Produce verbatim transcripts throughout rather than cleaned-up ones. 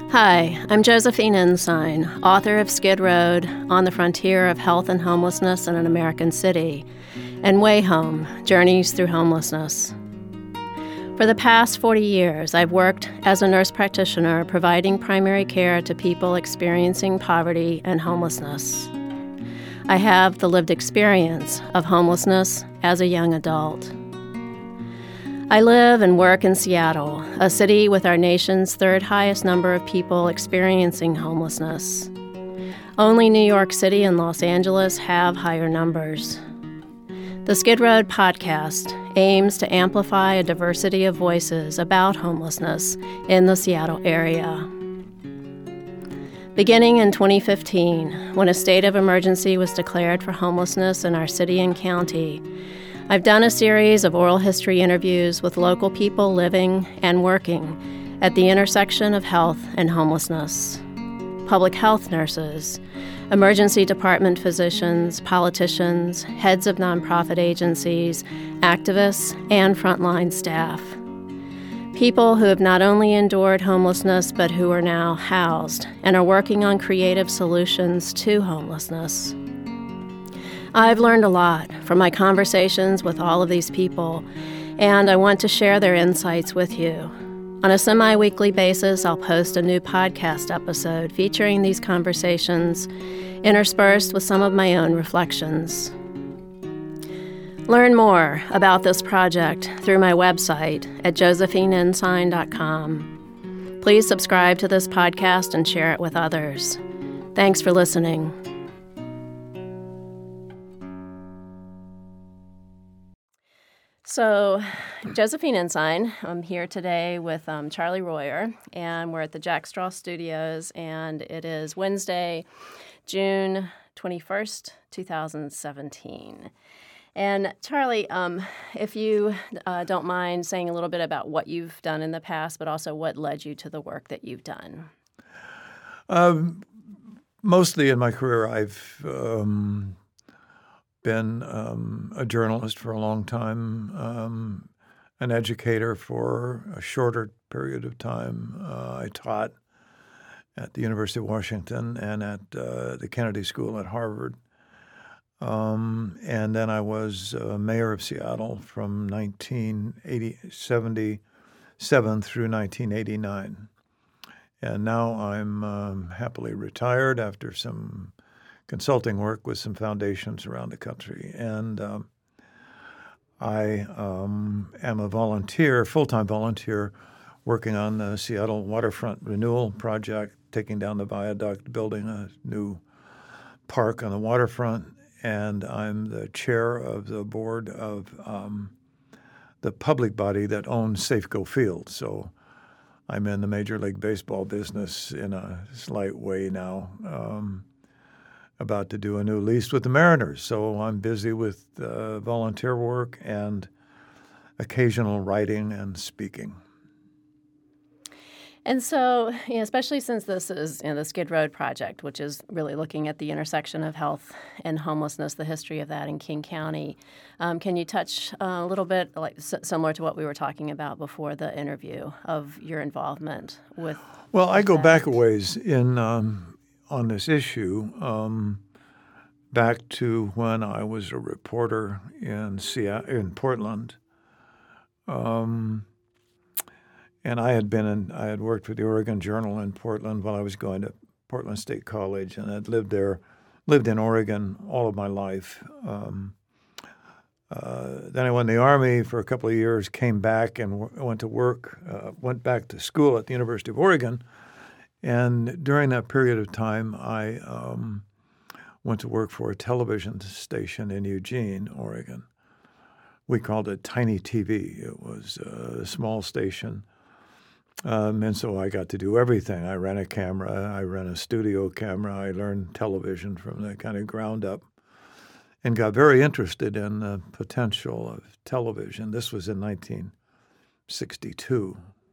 Hi, I'm Josephine Ensign, author of Skid Road, On the Frontier of Health and Homelessness in an American City, and Way Home, Journeys Through Homelessness. For the past forty years, I've worked as a nurse practitioner providing primary care to people experiencing poverty and homelessness. I have the lived experience of homelessness as a young adult. I live and work in Seattle, a city with our nation's third highest number of people experiencing homelessness. Only New York City and Los Angeles have higher numbers. The Skid Road podcast aims to amplify a diversity of voices about homelessness in the Seattle area. Beginning in twenty fifteen, when a state of emergency was declared for homelessness in our city and county, I've done a series of oral history interviews with local people living and working at the intersection of health and homelessness. Public health nurses, emergency department physicians, politicians, heads of nonprofit agencies, activists, and frontline staff. People who have not only endured homelessness, but who are now housed and are working on creative solutions to homelessness. I've learned a lot from my conversations with all of these people, and I want to share their insights with you. On a semi-weekly basis, I'll post a new podcast episode featuring these conversations, interspersed with some of my own reflections. Learn more about this project through my website at josephine ensign dot com. Please subscribe to this podcast and share it with others. Thanks for listening. So, Josephine Ensign, I'm here today with um, Charlie Royer, and we're at the Jack Straw Studios, and it is Wednesday, June twenty-first, twenty seventeen. And Charlie, um, if you uh, don't mind saying a little bit about what you've done in the past, but also what led you to the work that you've done. Um, mostly in my career, I've um, been um, a journalist for a long time, um, an educator for a shorter period of time. Uh, I taught at the University of Washington and at uh, the Kennedy School at Harvard. Um, and then I was uh, mayor of Seattle from nineteen seventy-seven through nineteen eighty-nine. And now I'm um, happily retired after some consulting work with some foundations around the country. And um, I um, am a volunteer, full-time volunteer, working on the Seattle Waterfront Renewal Project, taking down the viaduct, building a new park on the waterfront. And I'm the chair of the board of um, the public body that owns Safeco Field. So I'm in the Major League Baseball business in a slight way now. Um, about to do a new lease with the Mariners. So I'm busy with uh, volunteer work and occasional writing and speaking. And so, you know, especially since this is you know, the Skid Road Project, which is really looking at the intersection of health and homelessness, the history of that in King County, um, can you touch uh, a little bit, like s- similar to what we were talking about before the interview, of your involvement with? Well, I go that? back a ways in um, on this issue, um, back to when I was a reporter in Seattle, in Portland. Um, And I had been in, I had worked with the Oregon Journal in Portland while I was going to Portland State College, and I'd lived there, lived in Oregon all of my life. Um, uh, then I went in the Army for a couple of years, came back and w- went to work, uh, went back to school at the University of Oregon. And during that period of time, I um, went to work for a television station in Eugene, Oregon. We called it Tiny T V. It was a small station. Um, and so I got to do everything. I ran a camera, I ran a studio camera, I learned television from the kind of ground up and got very interested in the potential of television. This was in nineteen sixty-two.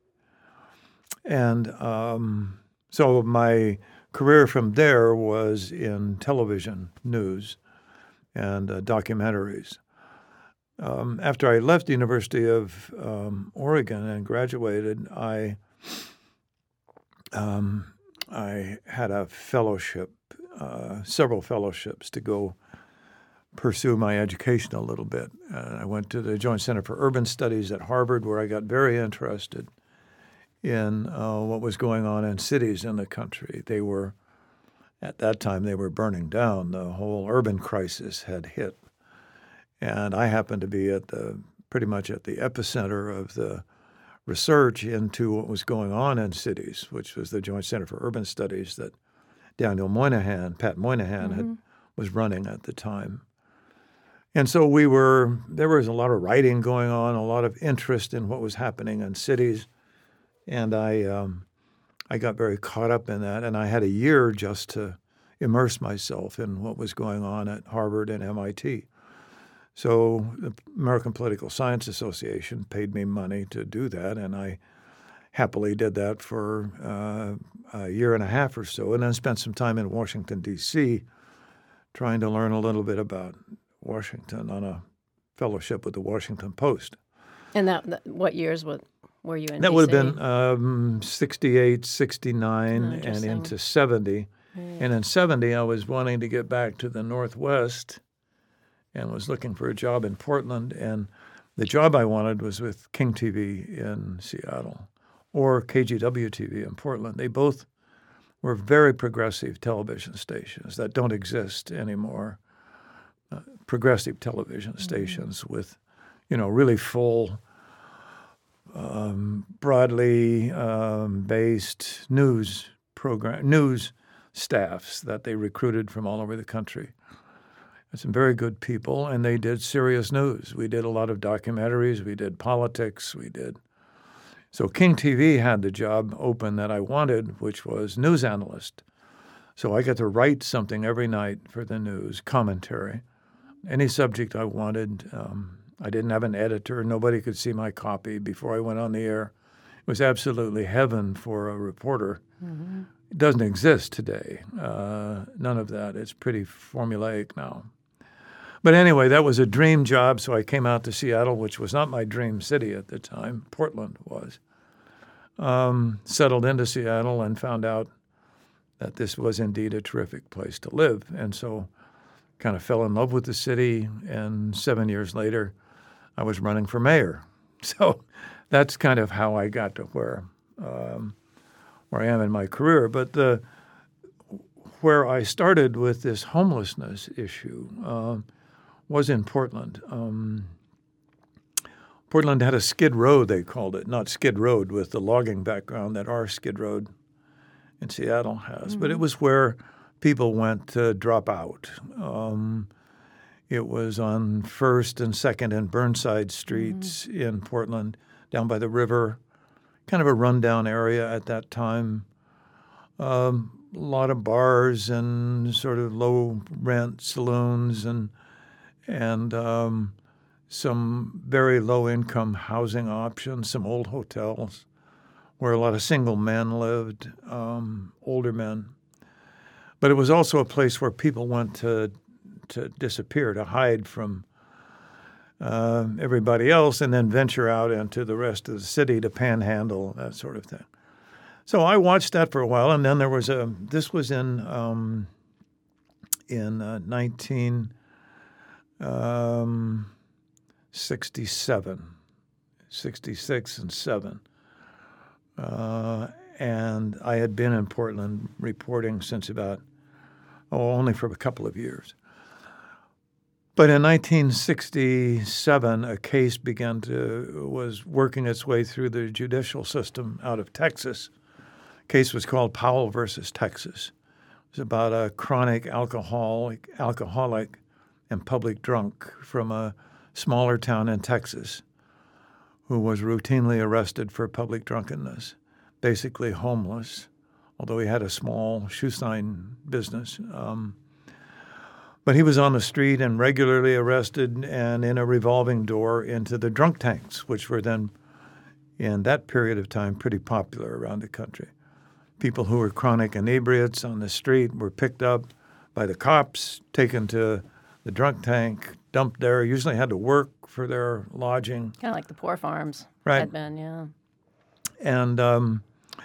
And um, so my career from there was in television news and uh, documentaries. Um, after I left the University of um, Oregon and graduated, I um, I had a fellowship, uh, several fellowships to go pursue my education a little bit. Uh, I went to the Joint Center for Urban Studies at Harvard, where I got very interested in uh, what was going on in cities in the country. They were, at that time, they were burning down. The whole urban crisis had hit. And I happened to be at the pretty much at the epicenter of the research into what was going on in cities, which was the Joint Center for Urban Studies that Daniel Moynihan, Pat Moynihan, mm-hmm. had was running at the time. And so we were, there was a lot of writing going on, a lot of interest in what was happening in cities. And I um, I got very caught up in that. And I had a year just to immerse myself in what was going on at Harvard and M I T. So the American Political Science Association paid me money to do that. And I happily did that for uh, a year and a half or so, and then spent some time in Washington, D C, trying to learn a little bit about Washington on a fellowship with the Washington Post. And that, that what years were, were you in That D C? would have been um, sixty-eight, sixty-nine, Oh, and into seventy. Yeah. And in seventy, I was wanting to get back to the Northwest and was looking for a job in Portland. And the job I wanted was with King T V in Seattle or K G W T V in Portland. They both were very progressive television stations that don't exist anymore. Uh, progressive television mm-hmm. stations with, you know, really full, um, broadly um, based news program, news staffs that they recruited from all over the country. Some very good people, and they did serious news. We did a lot of documentaries. We did politics. We did. So King T V had the job open that I wanted, which was news analyst. So I got to write something every night for the news, commentary, any subject I wanted. Um, I didn't have an editor. Nobody could see my copy before I went on the air. It was absolutely heaven for a reporter. Mm-hmm. It doesn't exist today. Uh, none of that. It's pretty formulaic now. But anyway, that was a dream job, so I came out to Seattle, which was not my dream city at the time. Portland was. Um, settled into Seattle and found out that this was indeed a terrific place to live. And so kind of fell in love with the city, and seven years later, I was running for mayor. So that's kind of how I got to where um, where I am in my career. But the where I started with this homelessness issue uh, was in Portland. Um, Portland had a Skid Row, they called it, not Skid Road with the logging background that our Skid Road in Seattle has. Mm-hmm. But it was where people went to drop out. Um, it was on First and Second and Burnside Streets mm-hmm. in Portland, down by the river, kind of a rundown area at that time. Um, a lot of bars and sort of low-rent saloons and and um, some very low-income housing options, some old hotels where a lot of single men lived, um, older men. But it was also a place where people went to to disappear, to hide from uh, everybody else and then venture out into the rest of the city to panhandle, that sort of thing. So I watched that for a while, and then there was a, this was in um, in uh, nineteen sixty-seven, sixty-six and seven. Uh, and I had been in Portland reporting since about, oh, only for a couple of years. But in nineteen sixty-seven, a case began to, was working its way through the judicial system out of Texas. The case was called Powell versus Texas. It was about a chronic alcoholic, alcoholic and public drunk from a smaller town in Texas who was routinely arrested for public drunkenness, basically homeless, although he had a small shoe sign business. Um, but he was on the street and regularly arrested and in a revolving door into the drunk tanks, which were then, in that period of time, pretty popular around the country. People who were chronic inebriates on the street were picked up by the cops, taken to the drunk tank, dumped there, usually had to work for their lodging. Kind of like the poor farms right. had been, yeah. And um,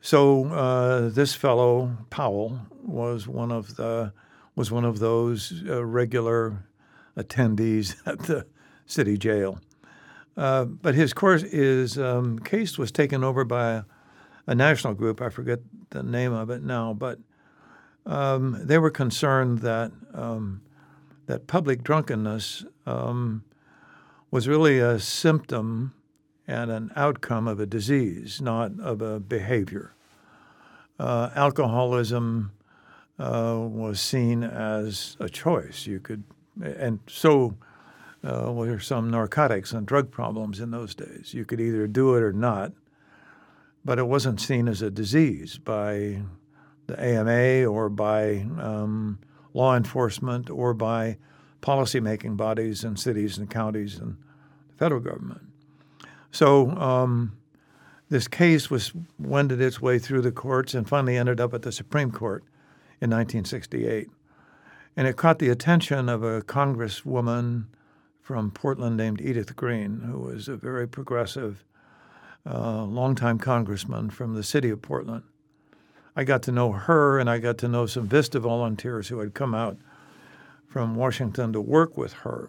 So uh, this fellow Powell was one of the was one of those uh, regular attendees at the city jail. Uh, but his course, his um, case was taken over by a, a national group. I forget the name of it now, but um, they were concerned that um, that public drunkenness um, was really a symptom and an outcome of a disease, not of a behavior. Uh, alcoholism uh, was seen as a choice. You could, and so uh, were some narcotics and drug problems in those days. You could either do it or not, but it wasn't seen as a disease by the A M A or by um, law enforcement or by policymaking bodies in cities and counties and the federal government. So um, this case was wended its way through the courts and finally ended up at the Supreme Court in nineteen sixty-eight. And it caught the attention of a congresswoman from Portland named Edith Green, who was a very progressive, uh, longtime congressman from the city of Portland. I got to know her, and I got to know some VISTA volunteers who had come out from Washington to work with her.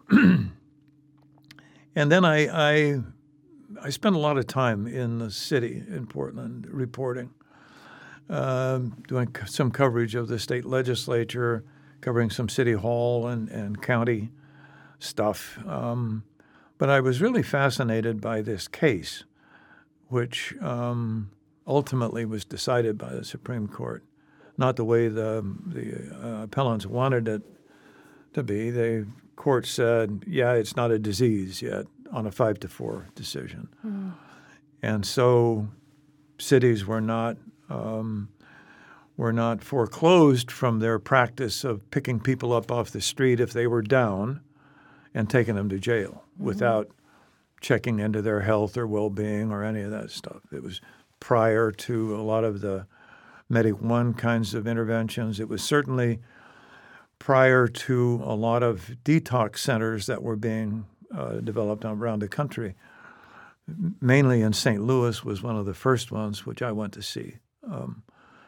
And then I, I I spent a lot of time in the city in Portland reporting, uh, doing some coverage of the state legislature, covering some city hall and, and county stuff. Um, but I was really fascinated by this case, which um, ultimately was decided by the Supreme Court, not the way the, the uh, appellants wanted it to be. The court said, yeah, it's not a disease yet, on a five to four decision. Mm. And so cities were not um, were not foreclosed from their practice of picking people up off the street if they were down and taking them to jail mm-hmm. without checking into their health or well-being or any of that stuff. It was prior to a lot of the Medic One kinds of interventions. It was certainly prior to a lot of detox centers that were being Uh, developed around the country. Mainly in Saint Louis was one of the first ones, which I went to see. Um,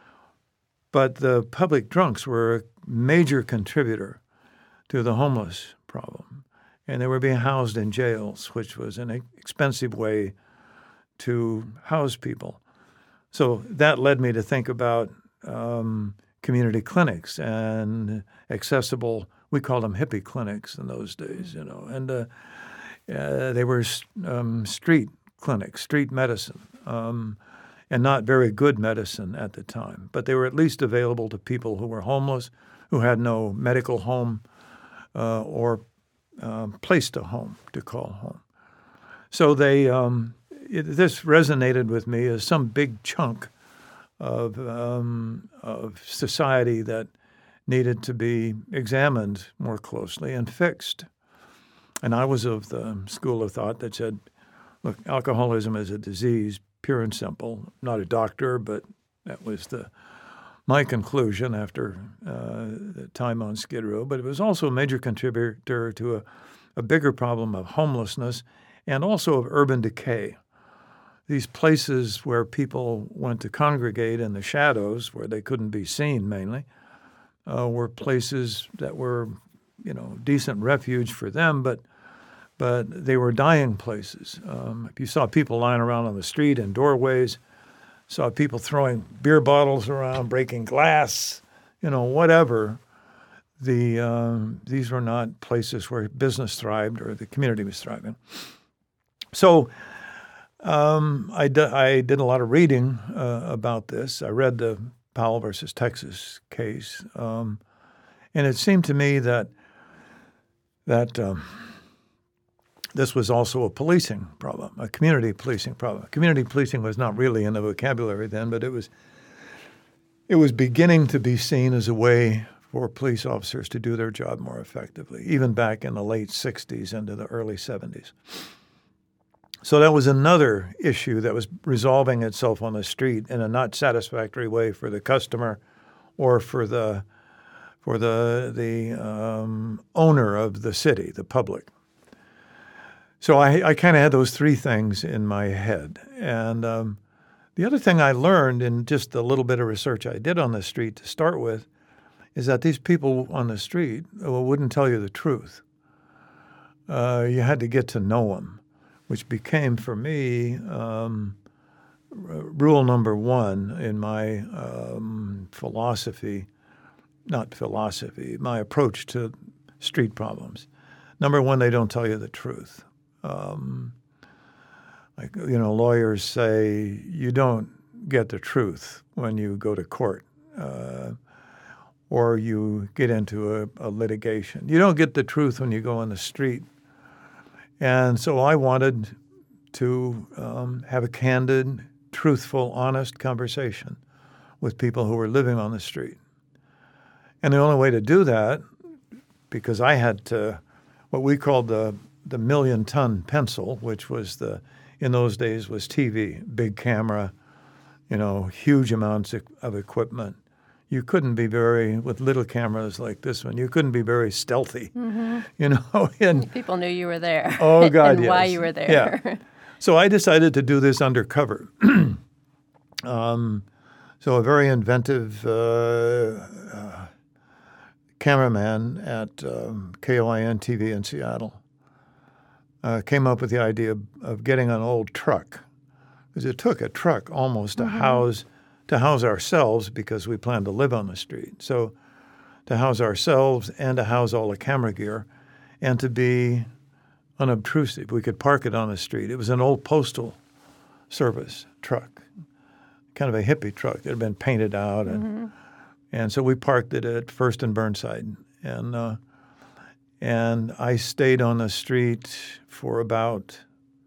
but the public drunks were a major contributor to the homeless problem. And they were being housed in jails, which was an expensive way to house people. So that led me to think about um, community clinics and accessible, we called them hippie clinics in those days, you know, and uh, uh, they were um, street clinics, street medicine, um, and not very good medicine at the time. But they were at least available to people who were homeless, who had no medical home uh, or uh, place to home, to call home. So they um, it, this resonated with me as some big chunk of um, of society that needed to be examined more closely and fixed. And I was of the school of thought that said, look, alcoholism is a disease, pure and simple. Not a doctor, but that was the my conclusion after uh, the time on Skid Row. But it was also a major contributor to a, a bigger problem of homelessness and also of urban decay. These places where people went to congregate in the shadows, where they couldn't be seen mainly, Uh, were places that were, you know, decent refuge for them, but but they were dying places. Um, if you saw people lying around on the street in doorways, saw people throwing beer bottles around, breaking glass, you know, whatever, the um, these were not places where business thrived or the community was thriving. So um, I, d- I did a lot of reading uh, about this. I read the Powell versus Texas case, um, and it seemed to me that that um, this was also a policing problem, a community policing problem. Community policing was not really in the vocabulary then, but it was it was beginning to be seen as a way for police officers to do their job more effectively, even back in the late sixties into the early seventies. So that was another issue that was resolving itself on the street in a not satisfactory way for the customer or for the for the the um, owner of the city, the public. So I, I kind of had those three things in my head. And um, The other thing I learned in just the little bit of research I did on the street to start with is that these people on the street wouldn't tell you the truth. Uh, you had to get to know them, which became for me um, r- rule number one in my um, philosophy, not philosophy, my approach to street problems. Number one, they don't tell you the truth. Um, like, you know, lawyers say you don't get the truth when you go to court. Uh, or you get into a, a litigation. You don't get the truth when you go on the street. And so I wanted to um, have a candid, truthful, honest conversation with people who were living on the street. And the only way to do that, because I had to, what we called the, the million-ton pencil, which was the, in those days was T V, big camera, you know, huge amounts of, of equipment. You couldn't be very, with little cameras like this one, you couldn't be very stealthy, mm-hmm. you know. And people knew you were there. Oh, God, and yes. why you were there. Yeah. So I decided to do this undercover. um, so a very inventive uh, uh, cameraman at um, K O I N T V in Seattle uh, came up with the idea of, of getting an old truck, because it took a truck almost to mm-hmm. house to house ourselves, because we planned to live on the street. So to house ourselves and to house all the camera gear and to be unobtrusive. We could park it on the street. It was an old postal service truck, kind of a hippie truck that had been painted out. And mm-hmm. and so we parked it at First and Burnside. And, uh, and I stayed on the street for about,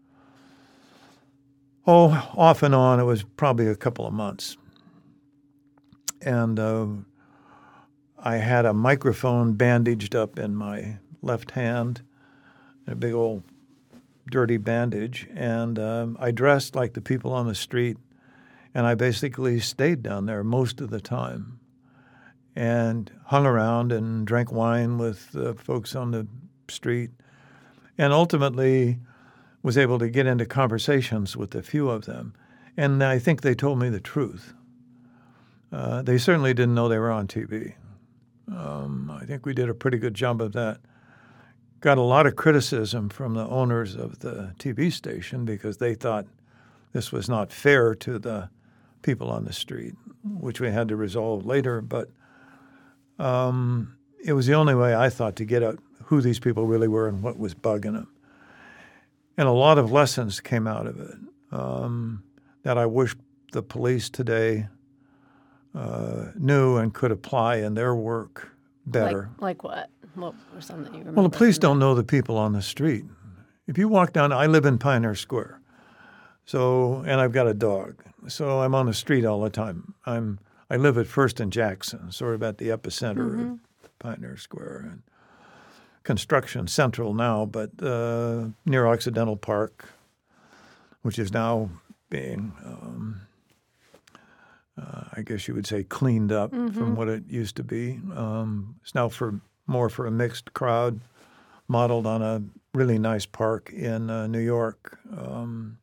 oh, off and on, it was probably a couple of months. And uh, I had a microphone bandaged up in my left hand, a big old dirty bandage. And um, I dressed like the people on the street, and I basically stayed down there most of the time and hung around and drank wine with uh, folks on the street, and ultimately was able to get into conversations with a few of them. And I think they told me the truth. Uh, they certainly didn't know they were on T V. Um, I think we did a pretty good job of that. Got a lot of criticism from the owners of the T V station because they thought this was not fair to the people on the street, which we had to resolve later. But um, it was the only way, I thought, to get at who these people really were and what was bugging them. And a lot of lessons came out of it um, that I wish the police today uh, knew and could apply in their work better. Like, like what? What were some that you remember? Well, the police don't know the people on the street. If you walk down, I live in Pioneer Square, so and I've got a dog, so I'm on the street all the time. I'm I live at First and Jackson, sort of at the epicenter mm-hmm. of Pioneer Square, and construction central now, but uh, near Occidental Park, which is now being, um, uh, I guess you would say, cleaned up mm-hmm. from what it used to be. Um, it's now for more for a mixed crowd, modeled on a really nice park in uh, New York. Um,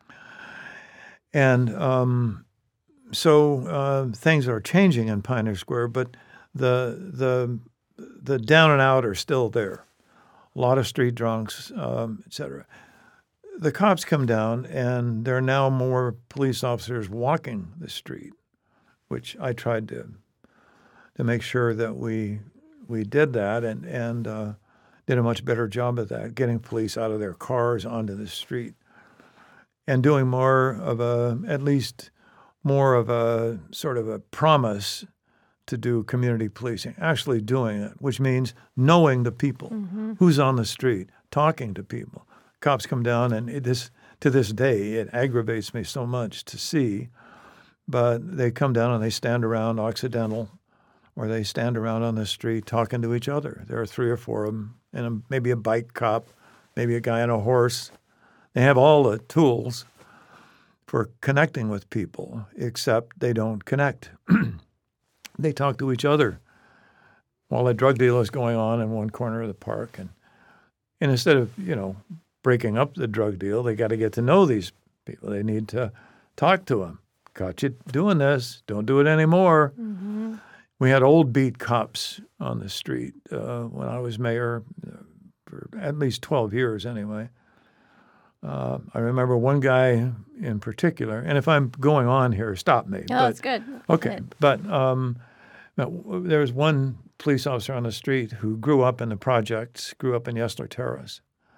and um, so uh, things are changing in Pioneer Square, but the the the down and out are still there. A lot of street drunks, um, et cetera. The cops come down, and there are now more police officers walking the street, which I tried to to make sure that we we did that and and uh, did a much better job of that, getting police out of their cars onto the street, and doing more of a, at least more of a sort of a promise to do community policing, actually doing it, which means knowing the people, mm-hmm. who's on the street, talking to people. Cops come down, and it is, to this day, it aggravates me so much to see, but they come down and they stand around Occidental, or they stand around on the street talking to each other. There are three or four of them, and a, maybe a bike cop, maybe a guy on a horse. They have all the tools for connecting with people, except they don't connect. They talk to each other while a drug deal is going on in one corner of the park. And, and instead of, you know, breaking up the drug deal, they got to get to know these people. They need to talk to them, caught you doing this. Don't do it anymore. Mm-hmm. We had old beat cops on the street uh, when I was mayor uh, for at least twelve years anyway. Uh, I remember one guy in particular, and if I'm going on here, stop me. Oh, but, that's good. Okay, Good. but um, there was one police officer on the street who grew up in the projects, grew up in Yesler Terrace.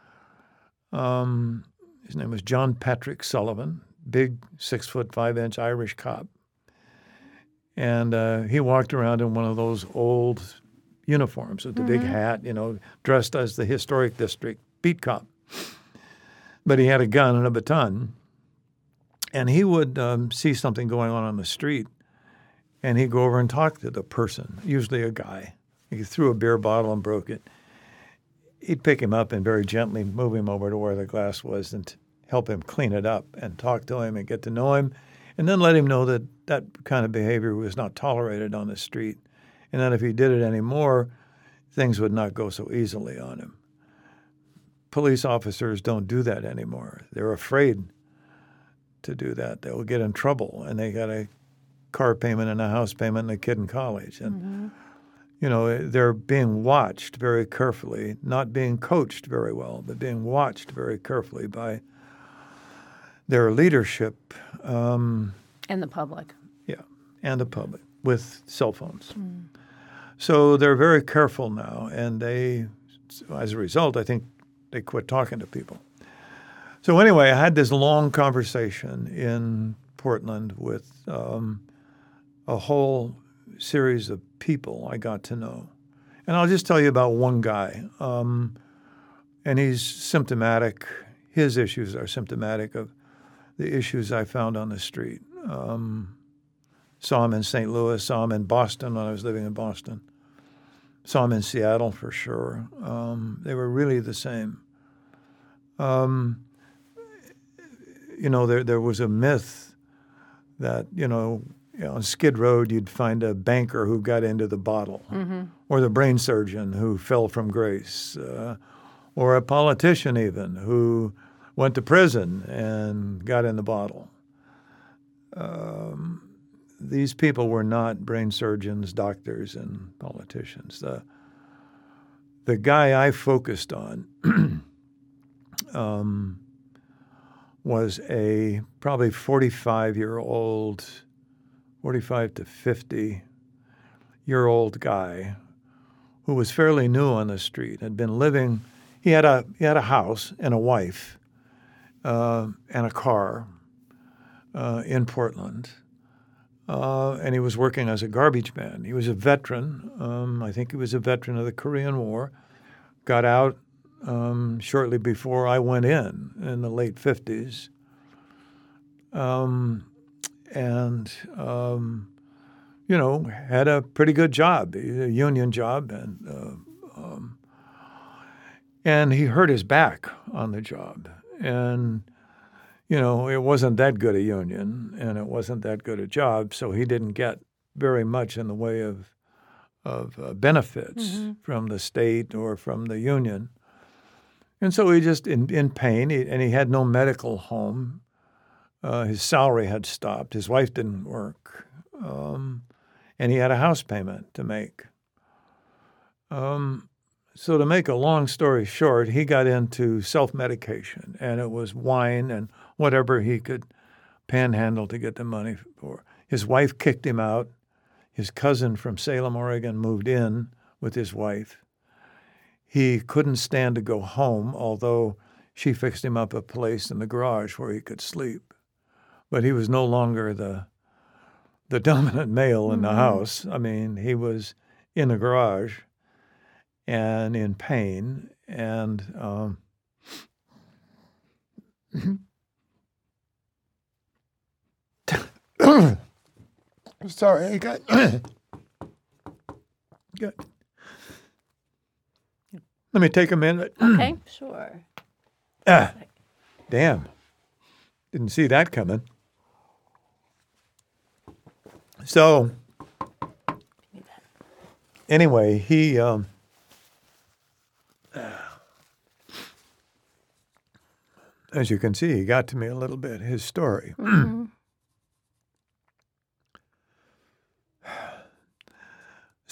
Um, his name was John Patrick Sullivan, big six foot five inch Irish cop. And uh, he walked around in one of those old uniforms with the mm-hmm. big hat, you know, dressed as the historic district beat cop. But he had a gun and a baton. And he would um, see something going on on the street, and he'd go over and talk to the person, usually a guy. He threw a beer bottle and broke it. He'd pick him up and very gently move him over to where the glass was and t- help him clean it up and talk to him and get to know him, and then let him know that that kind of behavior was not tolerated on the street, and that if he did it anymore, things would not go so easily on him. Police officers don't do that anymore. They're afraid to do that. They'll get in trouble, and they got a car payment and a house payment and a kid in college. And, mm-hmm. you know, they're being watched very carefully, not being coached very well, but being watched very carefully by their leadership. Um, and the public. Yeah, and the public with cell phones. Mm. So they're very careful now, and they, as a result, I think they quit talking to people. So anyway, I had this long conversation in Portland with um, a whole series of people I got to know. And I'll just tell you about one guy. Um, and he's symptomatic. His issues are symptomatic of the issues I found on the street. Um, saw him in Saint Louis, saw him in Boston when I was living in Boston. Saw him in Seattle for sure. Um, they were really the same. Um, you know, there there was a myth that, you know, on Skid Road you'd find a banker who got into the bottle, mm-hmm. or the brain surgeon who fell from grace, uh, or a politician even who went to prison and got in the bottle. Um, these people were not brain surgeons, doctors, and politicians. The, the guy I focused on um, was a probably forty-five-year-old, forty-five to fifty-year-old guy who was fairly new on the street, had been living, he had a, he had a house and a wife uh, and a car uh, in Portland. Uh, and he was working as a garbage man. He was a veteran. Um, I think he was a veteran of the Korean War. Got out um, shortly before I went in, in the late fifties. Um, and, um, you know, had a pretty good job, a union job. And, uh, um, and he hurt his back on the job. And you know, it wasn't that good a union, and it wasn't that good a job, so he didn't get very much in the way of of uh, benefits mm-hmm. from the state or from the union. And so he just, in, in pain, he, and he had no medical home. Uh, his salary had stopped. His wife didn't work. Um, and he had a house payment to make. Um So to make a long story short, he got into self-medication, and it was wine and whatever he could panhandle to get the money for. His wife kicked him out. His cousin from Salem, Oregon, moved in with his wife. He couldn't stand to go home, although she fixed him up a place in the garage where he could sleep. But he was no longer the the dominant male in mm-hmm. the house. I mean, he was in the garage and in pain, and um, sorry, I got got. Let me take a minute. Okay, sure. Ah, damn, didn't see that coming. So, anyway, he. Um, As you can see, he got to me a little bit, his story. Mm-hmm.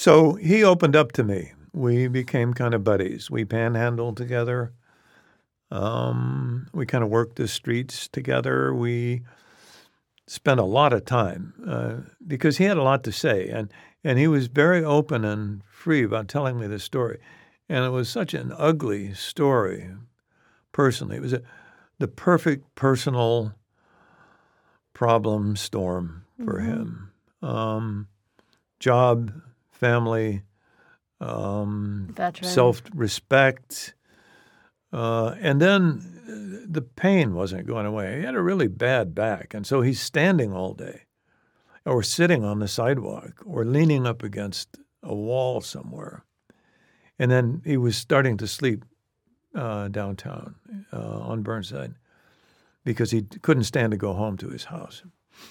So he opened up to me. We became kind of buddies. We panhandled together. Um, we kind of worked the streets together. We spent a lot of time uh, because he had a lot to say, and and he was very open and free about telling me this story. And it was such an ugly story, personally. It was a, the perfect personal problem storm for mm-hmm. him. Um, job, family, um, self-respect, uh, and then the pain wasn't going away. He had a really bad back, and so he's standing all day or sitting on the sidewalk or leaning up against a wall somewhere. And then he was starting to sleep uh, downtown uh, on Burnside because he couldn't stand to go home to his house.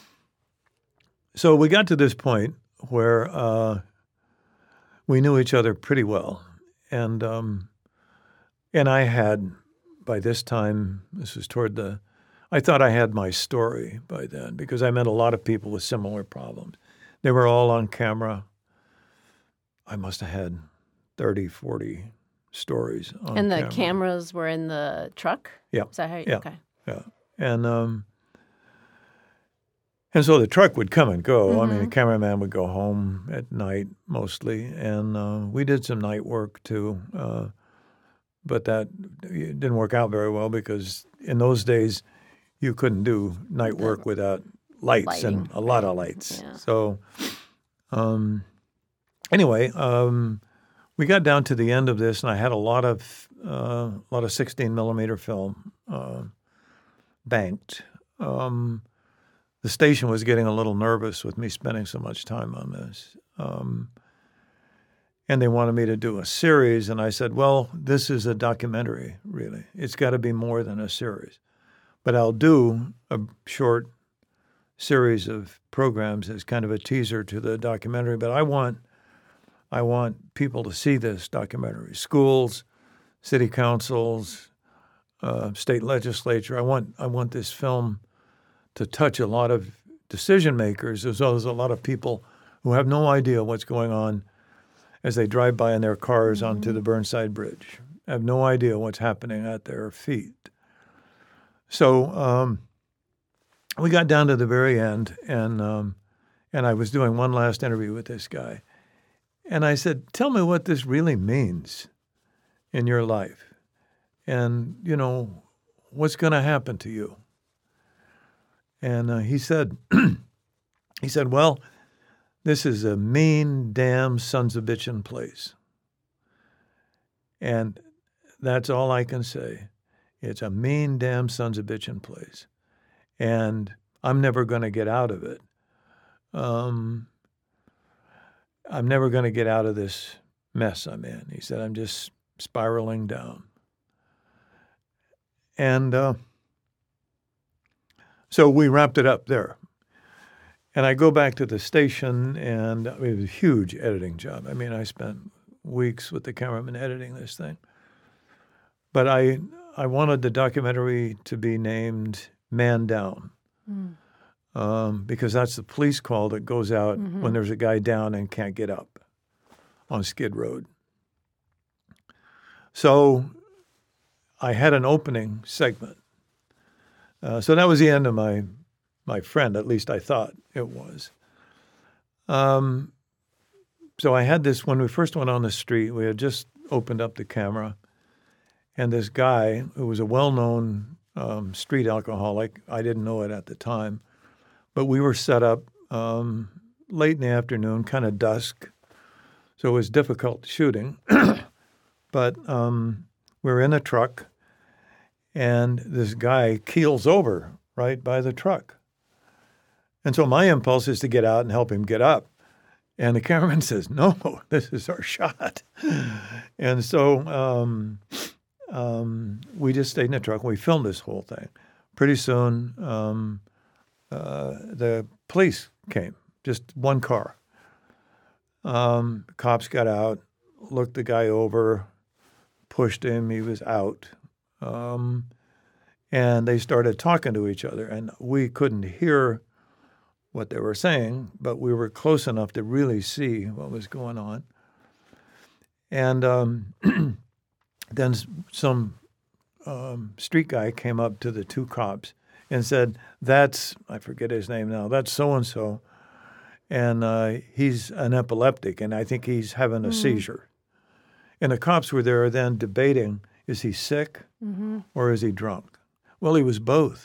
So we got to this point where uh, we knew each other pretty well. And um, and I had, by this time, this was toward the, I thought I had my story by then because I met a lot of people with similar problems. They were all on camera. I must have had thirty, forty stories on And the camera. cameras were in the truck? Yeah. Is that how you, yeah. okay. Yeah. And um, and so the truck would come and go. Mm-hmm. I mean, the cameraman would go home at night mostly. And uh, we did some night work too. Uh, but that it didn't work out very well because in those days you couldn't do night work without lights Lighting, and a lot of lights. Yeah. So um, anyway, um, we got down to the end of this, and I had a lot of uh, a lot of sixteen millimeter film uh, banked. Um, the station was getting a little nervous with me spending so much time on this, um, and they wanted me to do a series. And I said, "Well, this is a documentary, really. It's got to be more than a series, but I'll do a short series of programs as kind of a teaser to the documentary. But I want." I want people to see this documentary. Schools, city councils, uh, state legislature. I want I want this film to touch a lot of decision makers as well as a lot of people who have no idea what's going on as they drive by in their cars mm-hmm. onto the Burnside Bridge. Have no idea what's happening at their feet. So um, we got down to the very end, and um, and I was doing one last interview with this guy. And I said, tell me what this really means in your life. And, you know, what's going to happen to you? And uh, he said, he said, well, this is a mean, damn, sons of bitchin' place. And that's all I can say. It's a mean, damn, sons of bitchin' place. And I'm never going to get out of it. Um... I'm never going to get out of this mess I'm in. He said, I'm just spiraling down. And uh, so we wrapped it up there. And I go back to the station, and it was a huge editing job. I mean, I spent weeks with the cameraman editing this thing. But I, I wanted the documentary to be named Man Down. Mm. Um, because that's the police call that goes out mm-hmm. when there's a guy down and can't get up on Skid Road. So I had an opening segment. Uh, so that was the end of my my friend, at least I thought it was. Um, so I had this, when we first went on the street, we had just opened up the camera, and this guy who was a well-known um, street alcoholic, I didn't know it at the time, but we were set up um, late in the afternoon, kind of dusk, so it was difficult shooting. But um, we were in a truck, and this guy keels over right by the truck. And so my impulse is to get out and help him get up. And the cameraman says, no, this is our shot. And so um, um, we just stayed in the truck, and we filmed this whole thing. Pretty soon, um, Uh, the police came, just one car. Um, cops got out, looked the guy over, pushed him, he was out. Um, and they started talking to each other, and we couldn't hear what they were saying, but we were close enough to really see what was going on. And um, then some um, street guy came up to the two cops and said, that's, I forget his name now, that's so-and-so, and uh, he's an epileptic, and I think he's having a mm-hmm. seizure. And the cops were there then debating, is he sick mm-hmm. or is he drunk? Well, he was both.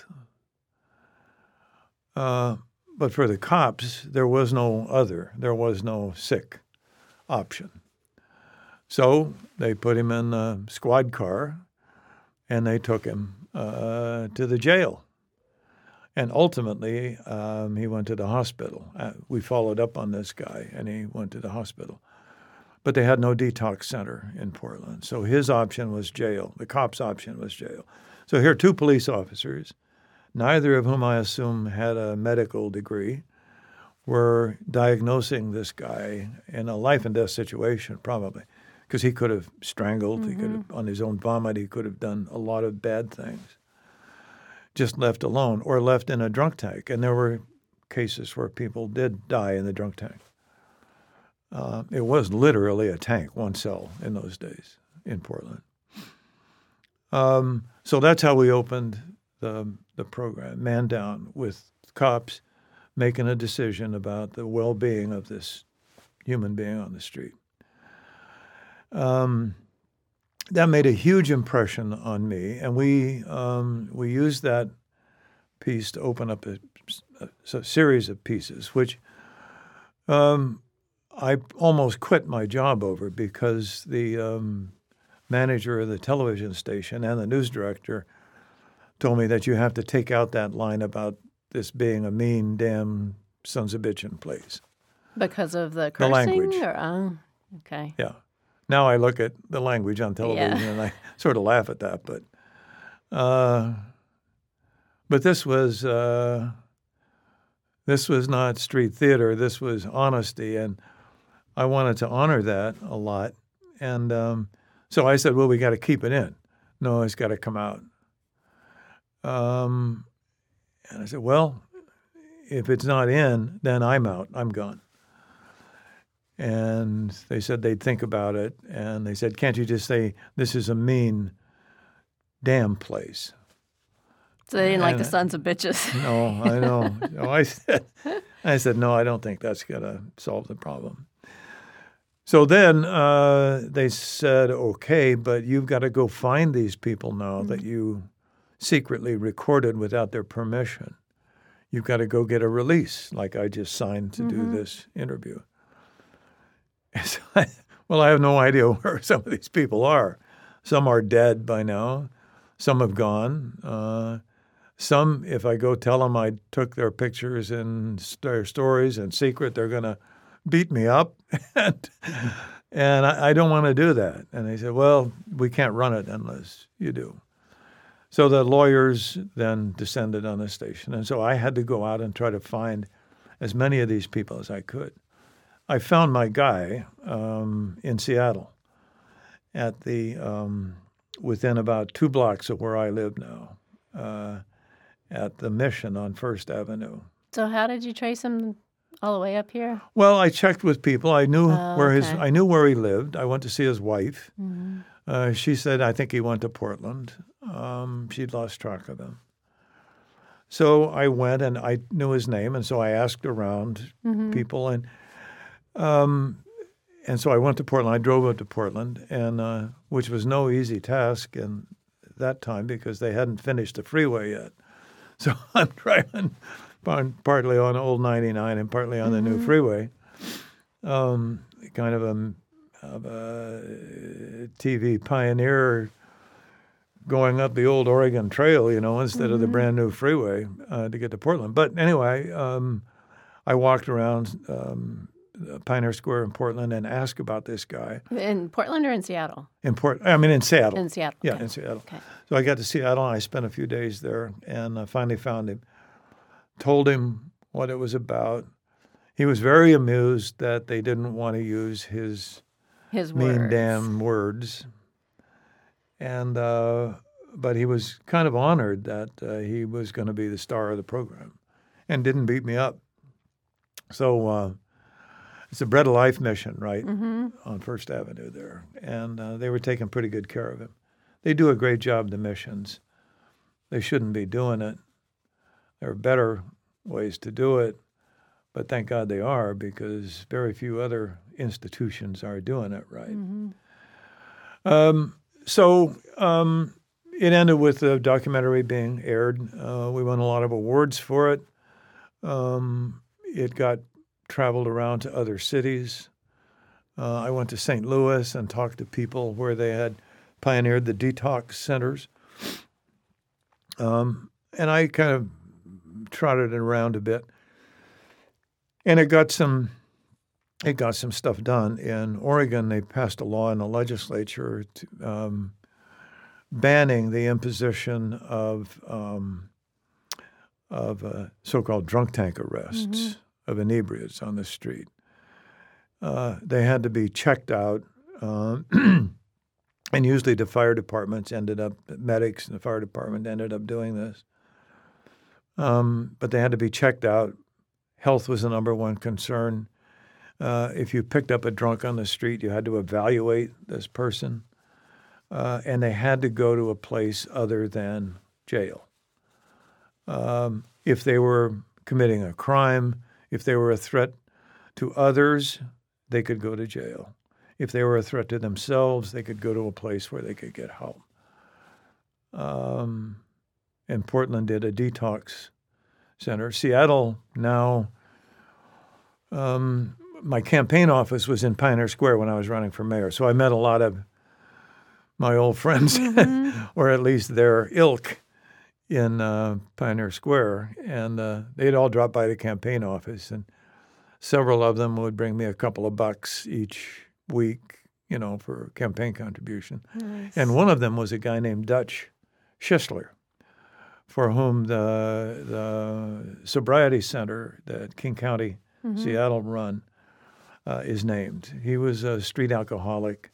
Uh, but for the cops, there was no other. There was no sick option. So they put him in a squad car, and they took him uh, to the jail. And ultimately, um, he went to the hospital. Uh, we followed up on this guy, and he went to the hospital. But they had no detox center in Portland. So his option was jail. The cop's option was jail. So here are two police officers, neither of whom I assume had a medical degree, were diagnosing this guy in a life and death situation, probably, because he could have strangled, mm-hmm. he could have, on his own vomit, he could have done a lot of bad things, just left alone or left in a drunk tank. And there were cases where people did die in the drunk tank. Uh, it was literally a tank, one cell in those days in Portland. Um, so that's how we opened the the program, Man Down, with cops making a decision about the well-being of this human being on the street. Um, that made a huge impression on me, and we um, we used that piece to open up a, a series of pieces, which um, I almost quit my job over because the um, manager of the television station and the news director told me that you have to take out that line about this being a mean, damn, sons of bitchin' place. Because of the cursing? The language. Or, oh, okay. Yeah. Now I look at the language on television yeah. and I sort of laugh at that. But uh, but this was uh, this was not street theater. This was honesty, and I wanted to honor that a lot. And um, so I said, well, we got to keep it in. No, it's got to come out. Um, and I said, well, if it's not in, then I'm out. I'm gone. And they said they'd think about it. And they said, can't you just say, this is a mean, damn place? So they didn't and like the sons of bitches. No, I know. No, I said, I said, no, I don't think that's going to solve the problem. So then uh, they said, okay, but you've got to go find these people now mm-hmm. that you secretly recorded without their permission. You've got to go get a release, like I just signed to mm-hmm. do this interview. So I, well, I have no idea where some of these people are. Some are dead by now. Some have gone. Uh, some, if I go tell them I took their pictures and their stories in secret, they're going to beat me up. and and I, I don't want to do that. And they said, well, we can't run it unless you do. So the lawyers then descended on the station. And so I had to go out and try to find as many of these people as I could. I found my guy um, in Seattle at the um, within about two blocks of where I live now, uh, at the Mission on First Avenue. So how did you trace him all the way up here? Well, I checked with people. I knew oh, where okay. his I knew where he lived. I went to see his wife. Mm-hmm. Uh, she said, I think he went to Portland. Um, she'd lost track of him. So I went, and I knew his name, and so I asked around mm-hmm. people, and um, and so I went to Portland. I drove up to Portland, and uh, which was no easy task in that time because they hadn't finished the freeway yet. So I'm driving partly on Old ninety-nine and partly on mm-hmm. the new freeway, um, kind of a, of a T V pioneer going up the old Oregon Trail, you know, instead mm-hmm. of the brand new freeway uh, to get to Portland. But anyway, um, I walked around um, Pioneer Square in Portland and asked about this guy. In Portland or in Seattle? In Port, I mean in Seattle. In Seattle. Yeah, okay. in Seattle. Okay. So I got to Seattle, and I spent a few days there, and I finally found him. Told him what it was about. He was very amused that they didn't want to use his, his mean words. damn words. And uh, but he was kind of honored that uh, he was going to be the star of the program, and didn't beat me up. So uh, it's a Bread of Life mission, right, Mm-hmm. on First Avenue there. And uh, they were taking pretty good care of him. They do a great job, the missions. They shouldn't be doing it. There are better ways to do it, but thank God they are, because very few other institutions are doing it right. Mm-hmm. Um, so um, it ended with the documentary being aired. Uh, we won a lot of awards for it. Um, it got traveled around to other cities. Uh, I went to Saint Louis and talked to people where they had pioneered the detox centers. Um, and I kind of trotted it around a bit. And it got some it got some stuff done. In Oregon, they passed a law in the legislature to, um, banning the imposition of um, of uh, so-called drunk tank arrests mm-hmm. of inebriates on the street. Uh, they had to be checked out, uh, and usually the fire departments ended up, medics in the fire department ended up doing this. Um, but they had to be checked out. Health was the number one concern. Uh, if you picked up a drunk on the street, you had to evaluate this person, uh, and they had to go to a place other than jail. Um, if they were committing a crime, if they were a threat to others, they could go to jail. If they were a threat to themselves, they could go to a place where they could get help. Um, and Portland did a detox center. Seattle now, um, my campaign office was in Pioneer Square when I was running for mayor. So I met a lot of my old friends, mm-hmm. or at least their ilk, in uh, Pioneer Square. And uh, they'd all drop by the campaign office, and several of them would bring me a couple of bucks each week, you know, for campaign contribution. Nice. And one of them was a guy named Dutch Schisler, for whom the the sobriety center that King County, mm-hmm. Seattle run uh, is named. He was a street alcoholic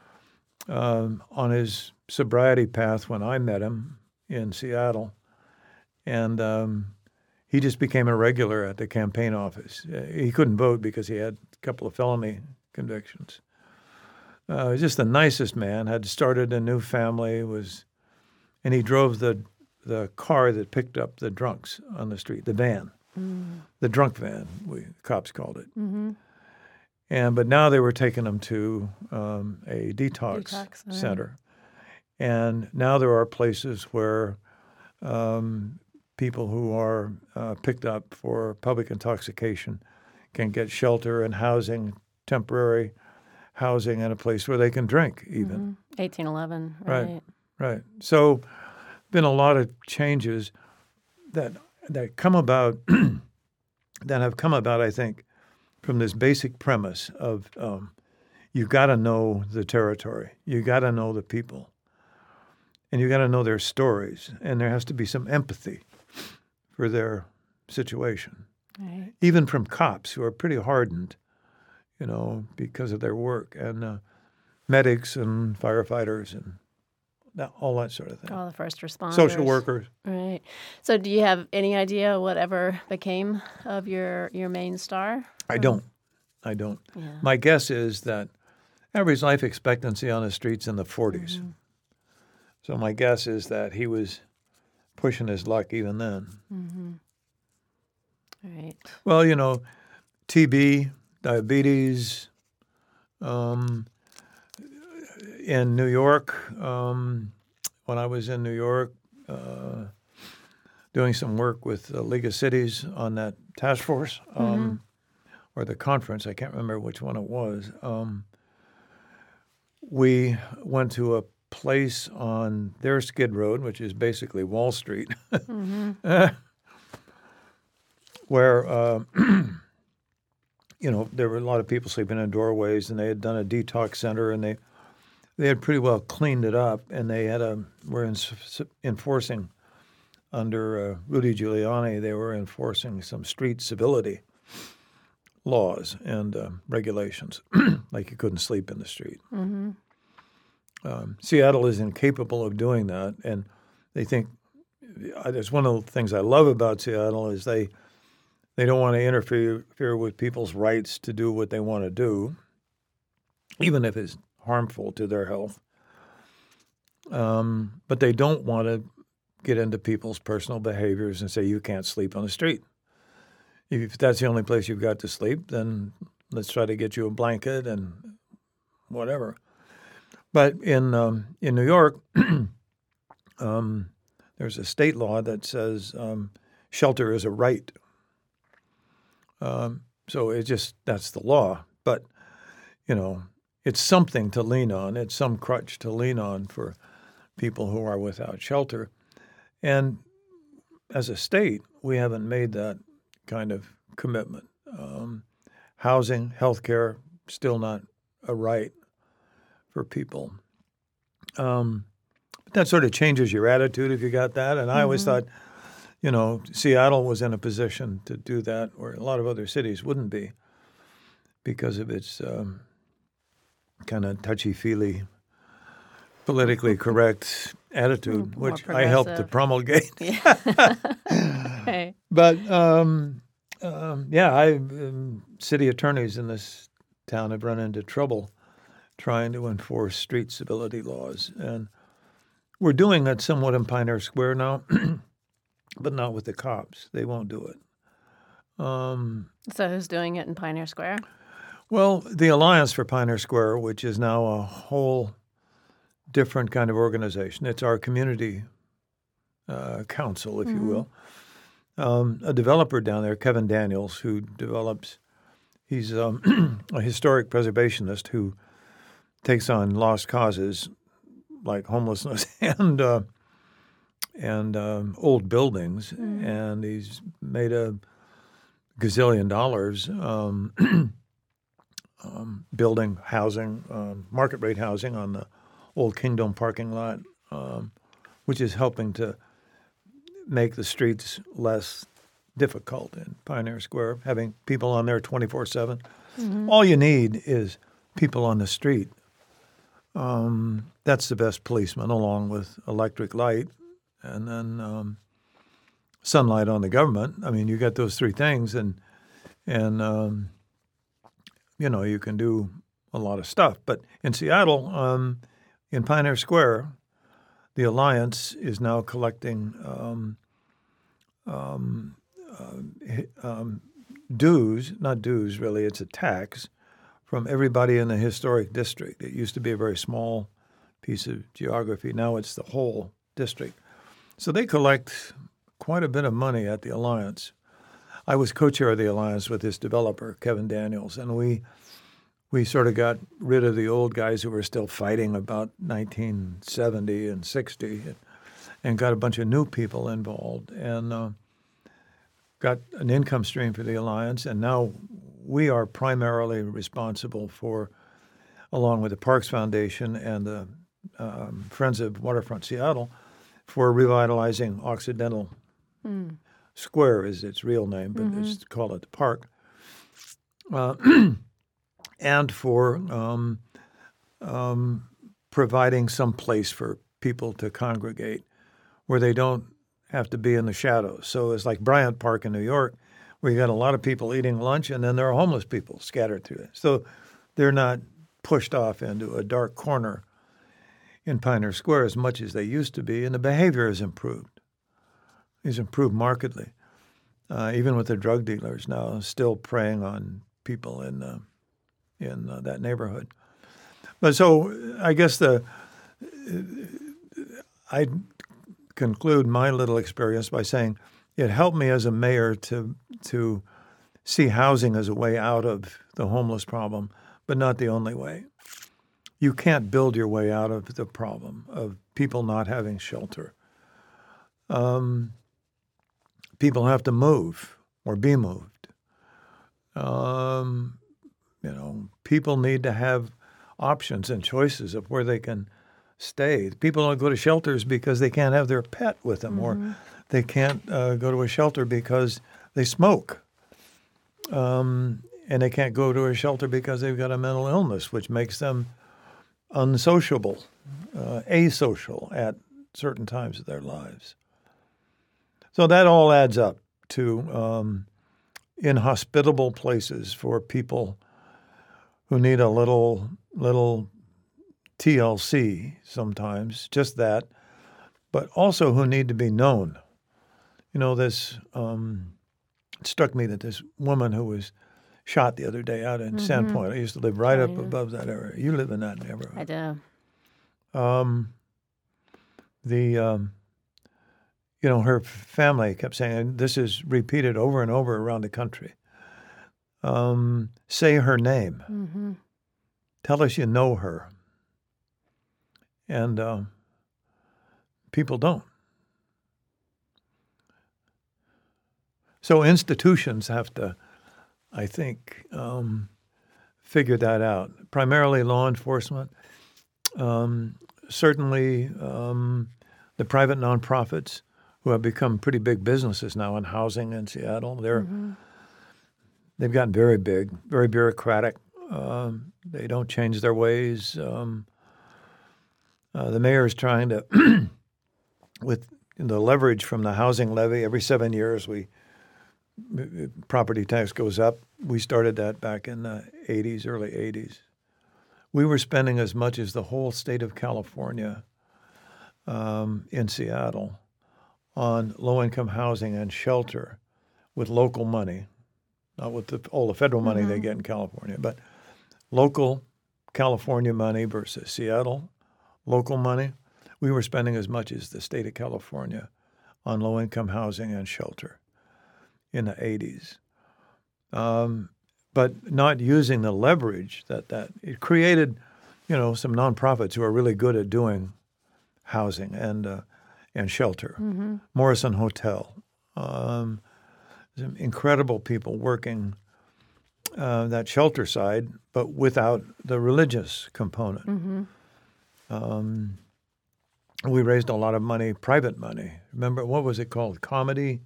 um, on his sobriety path when I met him in Seattle, and um, he just became a regular at the campaign office. He couldn't vote because he had a couple of felony convictions. Uh, just the nicest man. Had started a new family. Was, and he drove the the car that picked up the drunks on the street, the van, mm. the drunk van, we cops called it. Mm-hmm. And but now they were taking them to um, a detox, detox center, right. And now there are places where um, people who are uh, picked up for public intoxication can get shelter and housing, temporary housing, and a place where they can drink even. Mm-hmm. eighteen eleven, right? Right, right. So been a lot of changes that that come about that have come about, I think, from this basic premise of um, you got to know the territory, you got to know the people, and you got to know their stories, and there has to be some empathy for their situation, right. Even from cops who are pretty hardened, you know, because of their work, and uh, medics and firefighters and all that sort of thing. All the first responders. Social workers. Right. So do you have any idea whatever became of your, your main star? I don't. I don't. Yeah. My guess is that average life expectancy on the street's in the forties. Mm-hmm. So my guess is that he was pushing his luck even then. Mm-hmm. All right. Well, you know, T B, diabetes, um, in New York, um, when I was in New York, uh, doing some work with the League of Cities on that task force, um, mm-hmm. or the conference, I can't remember which one it was. Um, we went to a place on their Skid Road, which is basically Wall Street, mm-hmm. where, uh, you know, there were a lot of people sleeping in doorways, and they had done a detox center, and they They had pretty well cleaned it up, and they had a were in, enforcing under uh, Rudy Giuliani. They were enforcing some street civility laws and uh, regulations, like you couldn't sleep in the street. Mm-hmm. Um, Seattle is incapable of doing that, and they think. It's one of the things I love about Seattle is they They don't want to interfere, interfere with people's rights to do what they want to do, even if it's harmful to their health. Um, but they don't want to get into people's personal behaviors and say, you can't sleep on the street. If that's the only place you've got to sleep, then let's try to get you a blanket and whatever. But in um, in New York, um, there's a state law that says um, shelter is a right. Um, so it just, that's the law. But, you know, it's something to lean on. It's some crutch to lean on for people who are without shelter. And as a state, we haven't made that kind of commitment. Um, housing, healthcare, still not a right for people. Um, but that sort of changes your attitude if you got that. And I mm-hmm. always thought, you know, Seattle was in a position to do that where a lot of other cities wouldn't be because of its um, kind of touchy-feely, politically correct attitude, More which I helped to promulgate. Yeah. Okay. But, um, um, yeah, I um, city attorneys in this town have run into trouble trying to enforce street civility laws. And we're doing that somewhat in Pioneer Square now, but not with the cops. They won't do it. Um, so who's doing it in Pioneer Square? Well, the Alliance for Pioneer Square, which is now a whole different kind of organization. It's our community uh, council, if mm-hmm. you will. Um, a developer down there, Kevin Daniels, who develops, he's um, a historic preservationist who takes on lost causes like homelessness and uh, and um, old buildings, mm-hmm. and he's made a gazillion dollars um, um, building housing, um, market rate housing on the Old Kingdom parking lot, um, which is helping to make the streets less difficult in Pioneer Square, having people on there twenty-four seven. Mm-hmm. All you need is people on the street. Um, that's the best policeman, along with electric light and then um, sunlight on the government. I mean, you got those three things, and and um, you know, you can do a lot of stuff. But in Seattle, um, in Pioneer Square, the Alliance is now collecting um, um, uh, um, dues, not dues really, it's a tax, from everybody in the historic district. It used to be a very small piece of geography. Now it's the whole district. So they collect quite a bit of money at the Alliance. I was co-chair of the Alliance with this developer, Kevin Daniels, and we we sort of got rid of the old guys who were still fighting about nineteen seventy and sixty and, and got a bunch of new people involved and uh, got an income stream for the Alliance. And now we are primarily responsible for, along with the Parks Foundation and the um, Friends of Waterfront Seattle, for revitalizing Occidental mm. Square is its real name, but mm-hmm. it's call it the park. Uh, and for um, um, providing some place for people to congregate where they don't have to be in the shadows. So it's like Bryant Park in New York, where you got a lot of people eating lunch, and then there are homeless people scattered through it. So they're not pushed off into a dark corner in Pioneer Square as much as they used to be, and the behavior has improved. It's improved markedly, uh, even with the drug dealers now still preying on people in uh, in uh, that neighborhood. But so I guess the I conclude my little experience by saying it helped me as a mayor to to see housing as a way out of the homeless problem, but not the only way. You can't build your way out of the problem of people not having shelter. Um, people have to move or be moved. Um, you know, people need to have options and choices of where they can stay. People don't go to shelters because they can't have their pet with them, mm-hmm. or they can't uh, go to a shelter because they smoke. Um, and they can't go to a shelter because they've got a mental illness, which makes them unsociable, uh, asocial at certain times of their lives. So that all adds up to um, inhospitable places for people who need a little little T L C sometimes, just that, but also who need to be known. You know, this um, it struck me that this woman who was shot the other day out in mm-hmm. Sandpoint, I used to live right up above that area. You live in that neighborhood. I do. Um, the, um, you know, her family kept saying, and this is repeated over and over around the country, um, say her name. Mm-hmm. Tell us you know her. And uh, people don't. So institutions have to, I think, um, figure that out. Primarily law enforcement, um, certainly um, the private nonprofits who have become pretty big businesses now in housing in Seattle. They're mm-hmm. They've gotten very big, very bureaucratic. Um, they don't change their ways. Um, uh, the mayor is trying to, with the leverage from the housing levy, every seven years we property tax goes up. We started that back in the eighties, early eighties. We were spending as much as the whole state of California um, in Seattle on low-income housing and shelter with local money, not with the, all the federal money mm-hmm. they get in California, but local California money versus Seattle local money. We were spending as much as the state of California on low-income housing and shelter in the eighties, um, but not using the leverage that that it created. You know, some nonprofits who are really good at doing housing and uh, and shelter. Mm-hmm. Morrison Hotel, um, some incredible people working uh, that shelter side, but without the religious component. Mm-hmm. Um, we raised a lot of money, private money. Remember, what was it called? Comedy?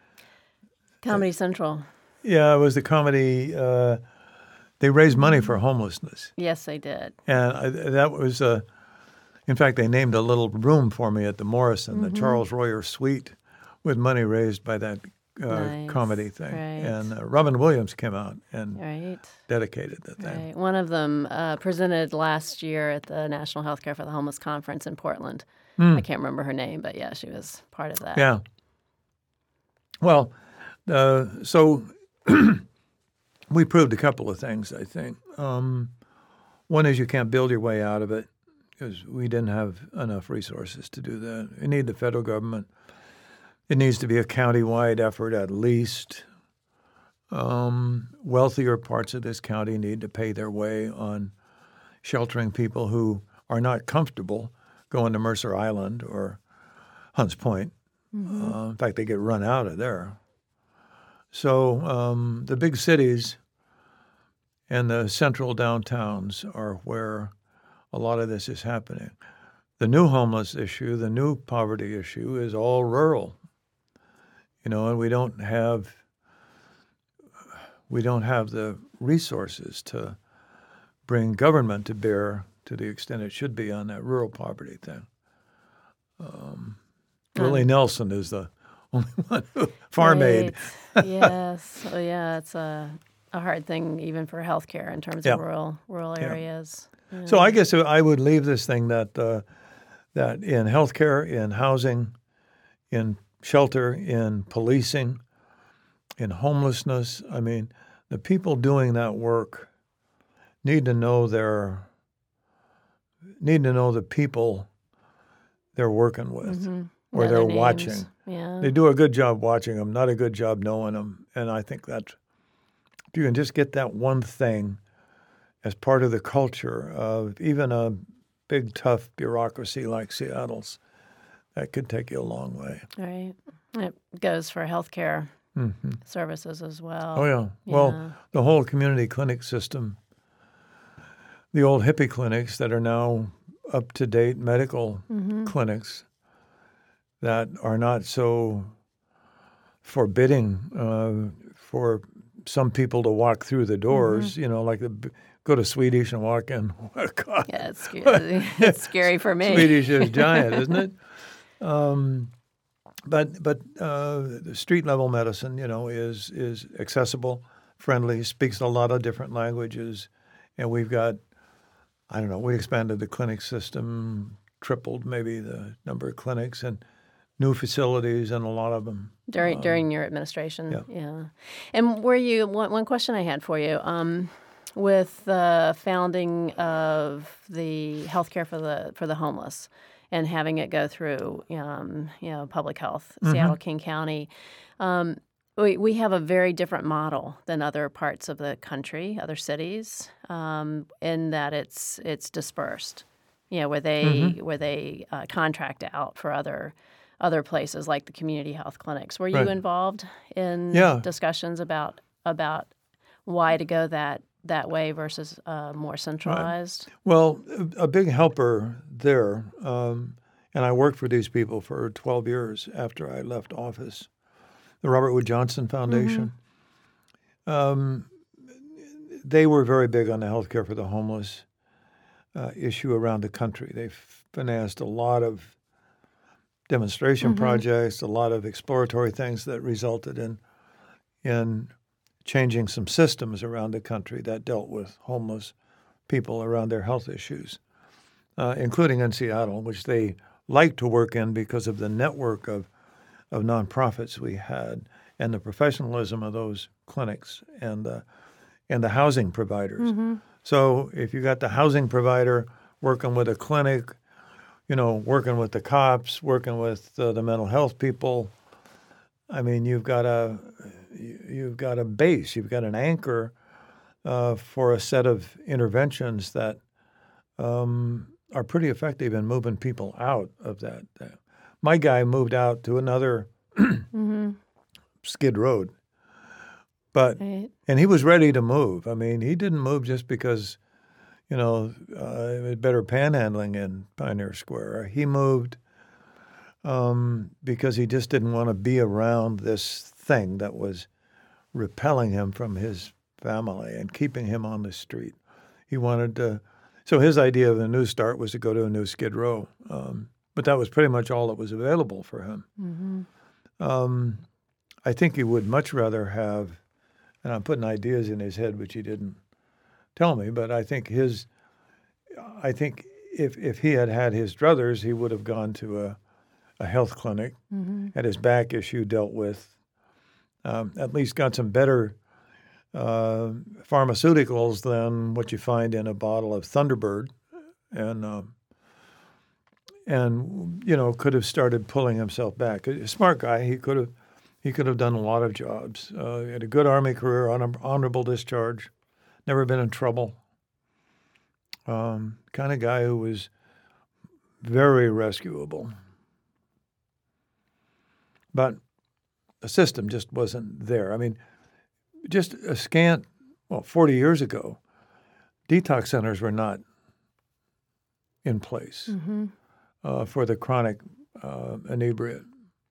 Comedy Central. Yeah, it was the comedy. Uh, they raised money for homelessness. Yes, they did. And I, that was, uh, in fact, they named a little room for me at the Morrison, mm-hmm. the Charles Royer Suite, with money raised by that uh, nice. comedy thing. Right. And uh, Robin Williams came out and right. dedicated the thing. Right. One of them uh, presented last year at the National Healthcare for the Homeless Conference in Portland. Mm. I can't remember her name, but yeah, she was part of that. Yeah. Well, uh, so we proved a couple of things, I think. Um, one is you can't build your way out of it because we didn't have enough resources to do that. You need the federal government. It needs to be a county-wide effort at least. Um, wealthier parts of this county need to pay their way on sheltering people who are not comfortable going to Mercer Island or Hunts Point. Mm-hmm. Uh, in fact, they get run out of there. So um, the big cities and the central downtowns are where a lot of this is happening. The new homeless issue, the new poverty issue is all rural. You know, and we don't have we don't have the resources to bring government to bear to the extent it should be on that rural poverty thing. Um, Willie Nelson is the only one who farm aid. Yes. Oh, yeah. It's a, a hard thing even for healthcare in terms yeah. of rural rural areas. Yeah. Yeah. So I guess I would leave this thing that uh, that in healthcare, in housing, in shelter, in policing, in homelessness, I mean, the people doing that work need to know their need to know the people they're working with. Mm-hmm. Or know they're names. watching. Yeah. They do a good job watching them, not a good job knowing them. And I think that if you can just get that one thing as part of the culture of even a big, tough bureaucracy like Seattle's, that could take you a long way. Right. It goes for healthcare mm-hmm. services as well. Oh, yeah. yeah. Well, the whole community clinic system, the old hippie clinics that are now up-to-date medical mm-hmm. clinics, that are not so forbidding uh, for some people to walk through the doors, mm-hmm. you know, like the, go to Swedish and walk in. Oh, God. Yeah, it's scary. It's scary for me. Swedish is giant, isn't it? Um, but but uh, the street level medicine, you know, is is accessible, friendly, speaks a lot of different languages, and we've got, I don't know, we expanded the clinic system, tripled maybe the number of clinics, and new facilities, and a lot of them During um, during your administration, yeah. yeah. And were you one one question I had for you, um, with the founding of the healthcare for the for the homeless, and having it go through, um, you know, public health, Mm-hmm. Seattle King County. Um, we we have a very different model than other parts of the country, other cities, um, in that it's it's dispersed. You know, where they Mm-hmm. where they uh, contract out for other. other places like the community health clinics. Were you Right. involved in Yeah. discussions about about why to go that that way versus uh, more centralized? Well, a, a big helper there, um, and I worked for these people for twelve years after I left office, the Robert Wood Johnson Foundation. Um, they were very big on the healthcare for the homeless uh, issue around the country. They financed a lot of demonstration projects, a lot of exploratory things that resulted in in changing some systems around the country that dealt with homeless people around their health issues, uh, including in Seattle, which they liked to work in because of the network of, of nonprofits we had and the professionalism of those clinics and the, and the housing providers. So if you got the housing provider working with a clinic, you know, working with the cops, working with uh, the mental health people, I mean, you've got a you've got a base, you've got an anchor uh, for a set of interventions that um, are pretty effective in moving people out of that. My guy moved out to another Skid Road, but Right. and he was ready to move. I mean, he didn't move just because, you know, uh, it was better panhandling in Pioneer Square. He moved um, because he just didn't want to be around this thing that was repelling him from his family and keeping him on the street. He wanted to, so his idea of a new start was to go to a new Skid Row. Um, but that was pretty much all that was available for him. Mm-hmm. Um, I think he would much rather have, and I'm putting ideas in his head which he didn't tell me, but I think his, I think if if he had had his druthers, he would have gone to a, a health clinic, Mm-hmm. had his back issue dealt with, um, at least got some better uh, pharmaceuticals than what you find in a bottle of Thunderbird, and um, and you know could have started pulling himself back. A smart guy, he could have he could have done a lot of jobs. Uh, he had a good Army career, honor, honorable discharge, never been in trouble. Um, kind of guy who was very rescuable. But the system just wasn't there. I mean, just a scant, well, forty years ago, detox centers were not in place Mm-hmm. uh, for the chronic uh, inebriate.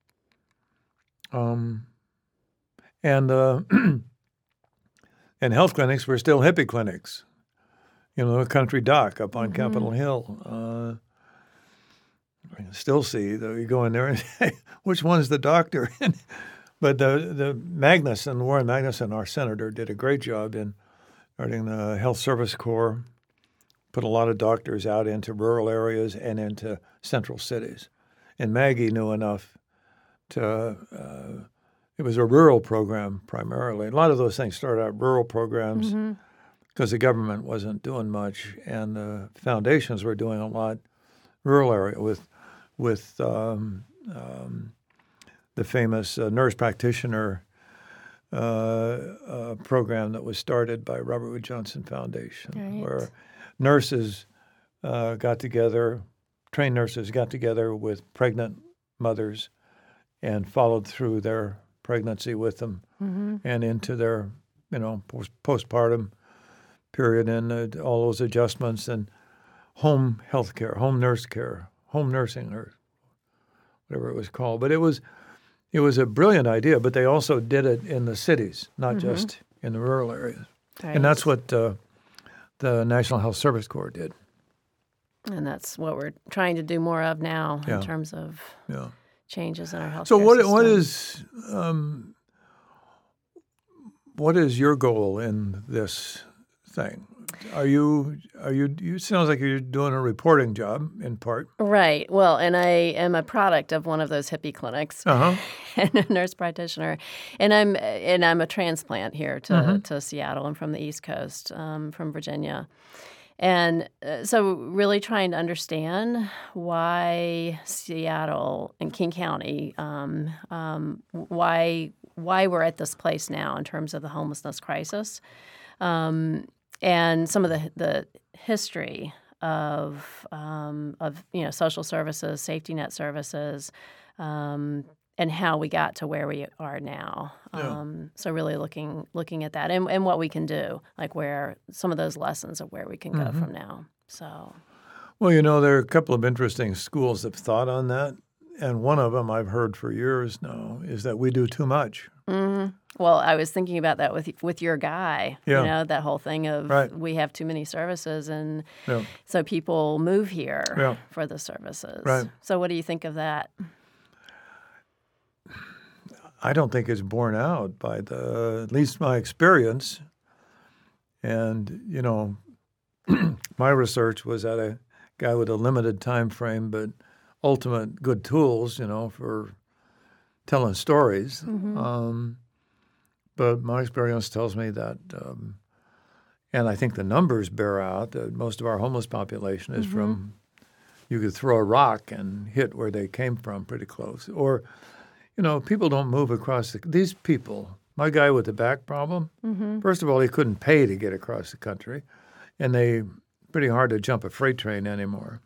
Um, and uh, and health clinics were still hippie clinics. You know, a country doc up on Mm-hmm. Capitol Hill. Uh, I can still see, though, you go in there and say, which one's the doctor? But the, the Magnuson, Warren Magnuson, our senator, did a great job in starting the Health Service Corps, put a lot of doctors out into rural areas and into central cities. And Maggie knew enough to, uh, it was a rural program primarily. A lot of those things started out rural programs Mm-hmm. because the government wasn't doing much and the foundations were doing a lot rural area with with um, um, the famous uh, nurse practitioner uh, uh, program that was started by Robert Wood Johnson Foundation, Right. where nurses uh, got together, trained nurses got together with pregnant mothers and followed through their pregnancy with them Mm-hmm. and into their, you know, post- postpartum period and uh, all those adjustments and home health care, home nurse care, home nursing, or whatever it was called. But it was it was a brilliant idea, but they also did it in the cities, not Mm-hmm. just in the rural areas. Right. And that's what uh, the National Health Service Corps did. And that's what we're trying to do more of now Yeah. in terms of Yeah. changes in our health. So what system. what is um, what is your goal in this thing? Are you are you? You sounds like you're doing a reporting job in part. Right. Well, and I am a product of one of those hippie clinics, Uh-huh. and a nurse practitioner, and I'm and I'm a transplant here to Mm-hmm. to Seattle. I'm from the East Coast, um, from Virginia, and uh, so really trying to understand why Seattle and King County, um, um, why why we're at this place now in terms of the homelessness crisis. Um, and some of the the history of um, of you know social services, safety net services, um, and how we got to where we are now. Yeah. Um, so really looking looking at that and, and what we can do, like where some of those lessons of where we can go Mm-hmm. from now. So Well, you know, there are a couple of interesting schools of thought on that, and one of them I've heard for years now is that we do too much. mhm. Well, I was thinking about that with with your guy. Yeah. You know, that whole thing of Right. we have too many services, and Yeah. so people move here Yeah. for the services. Right. So, what do you think of that? I don't think it's borne out by the, at least my experience. And, you know, my research was at a guy with a limited time frame, but ultimate good tools, you know, for telling stories. Mm-hmm. Um, but my experience tells me that, um, and I think the numbers bear out that most of our homeless population is Mm-hmm. from, you could throw a rock and hit where they came from pretty close. Or, you know, people don't move across the, these people. My guy with the back problem, Mm-hmm. first of all, he couldn't pay to get across the country, and they pretty hard to jump a freight train anymore.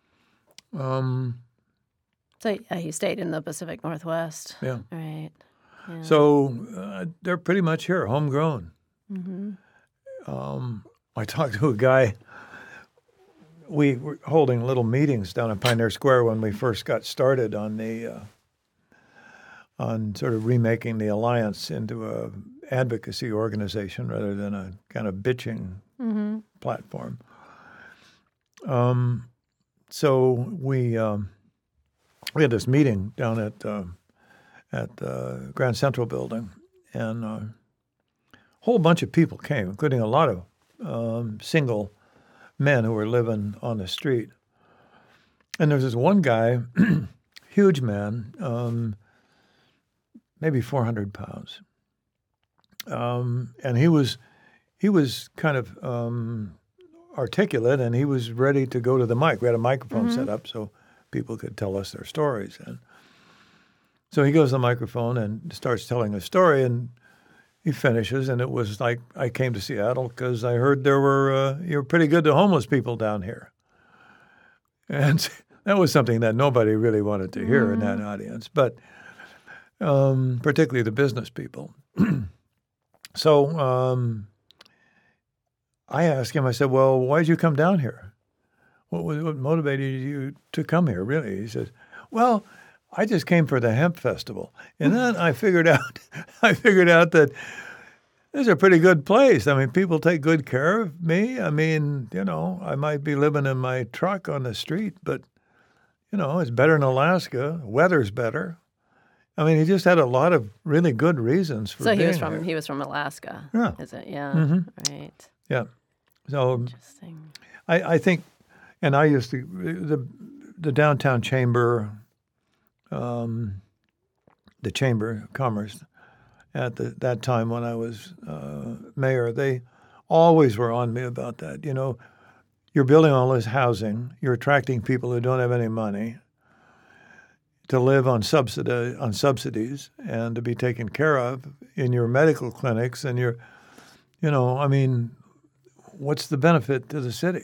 Um, So, uh, he stayed in the Pacific Northwest. yeah. Right. Yeah. So uh, they're pretty much here, homegrown. Mm-hmm. Um, I talked to a guy. We were holding little meetings down at Pioneer Square when we first got started on the uh, on sort of remaking the Alliance into a advocacy organization rather than a kind of bitching Mm-hmm. platform. Um, so we um, we had this meeting down at uh, at the Grand Central Building, and uh, a whole bunch of people came, including a lot of um, single men who were living on the street. And there's this one guy, huge man, um, maybe four hundred pounds, um, and he was he was kind of um, articulate, and he was ready to go to the mic. We had a microphone Mm-hmm. set up so people could tell us their stories. And so he goes to the microphone and starts telling a story, and he finishes, and it was like, I came to Seattle because I heard there were, uh, you're pretty good to homeless people down here. And that was something that nobody really wanted to hear in that audience, but um, particularly the business people. So um, I asked him, I said, well, why did you come down here? What, was, what motivated you to come here, really? He says, well, I just came for the hemp festival. And then I figured out, I figured out that this is a pretty good place. I mean, people take good care of me. I mean, you know, I might be living in my truck on the street, but, you know, it's better in Alaska. Weather's better. I mean, he just had a lot of really good reasons for So being he was from here. he was from Alaska. Yeah. Is it? Yeah. Mhm. Right. Yeah. So Interesting. I, I think, and I used to, the, the downtown chamber, um, the Chamber of Commerce, at the, that time when I was uh, mayor, they always were on me about that. You know, you're building all this housing, you're attracting people who don't have any money to live on subsidy, on subsidies and to be taken care of in your medical clinics and your, you know, I mean, what's the benefit to the city?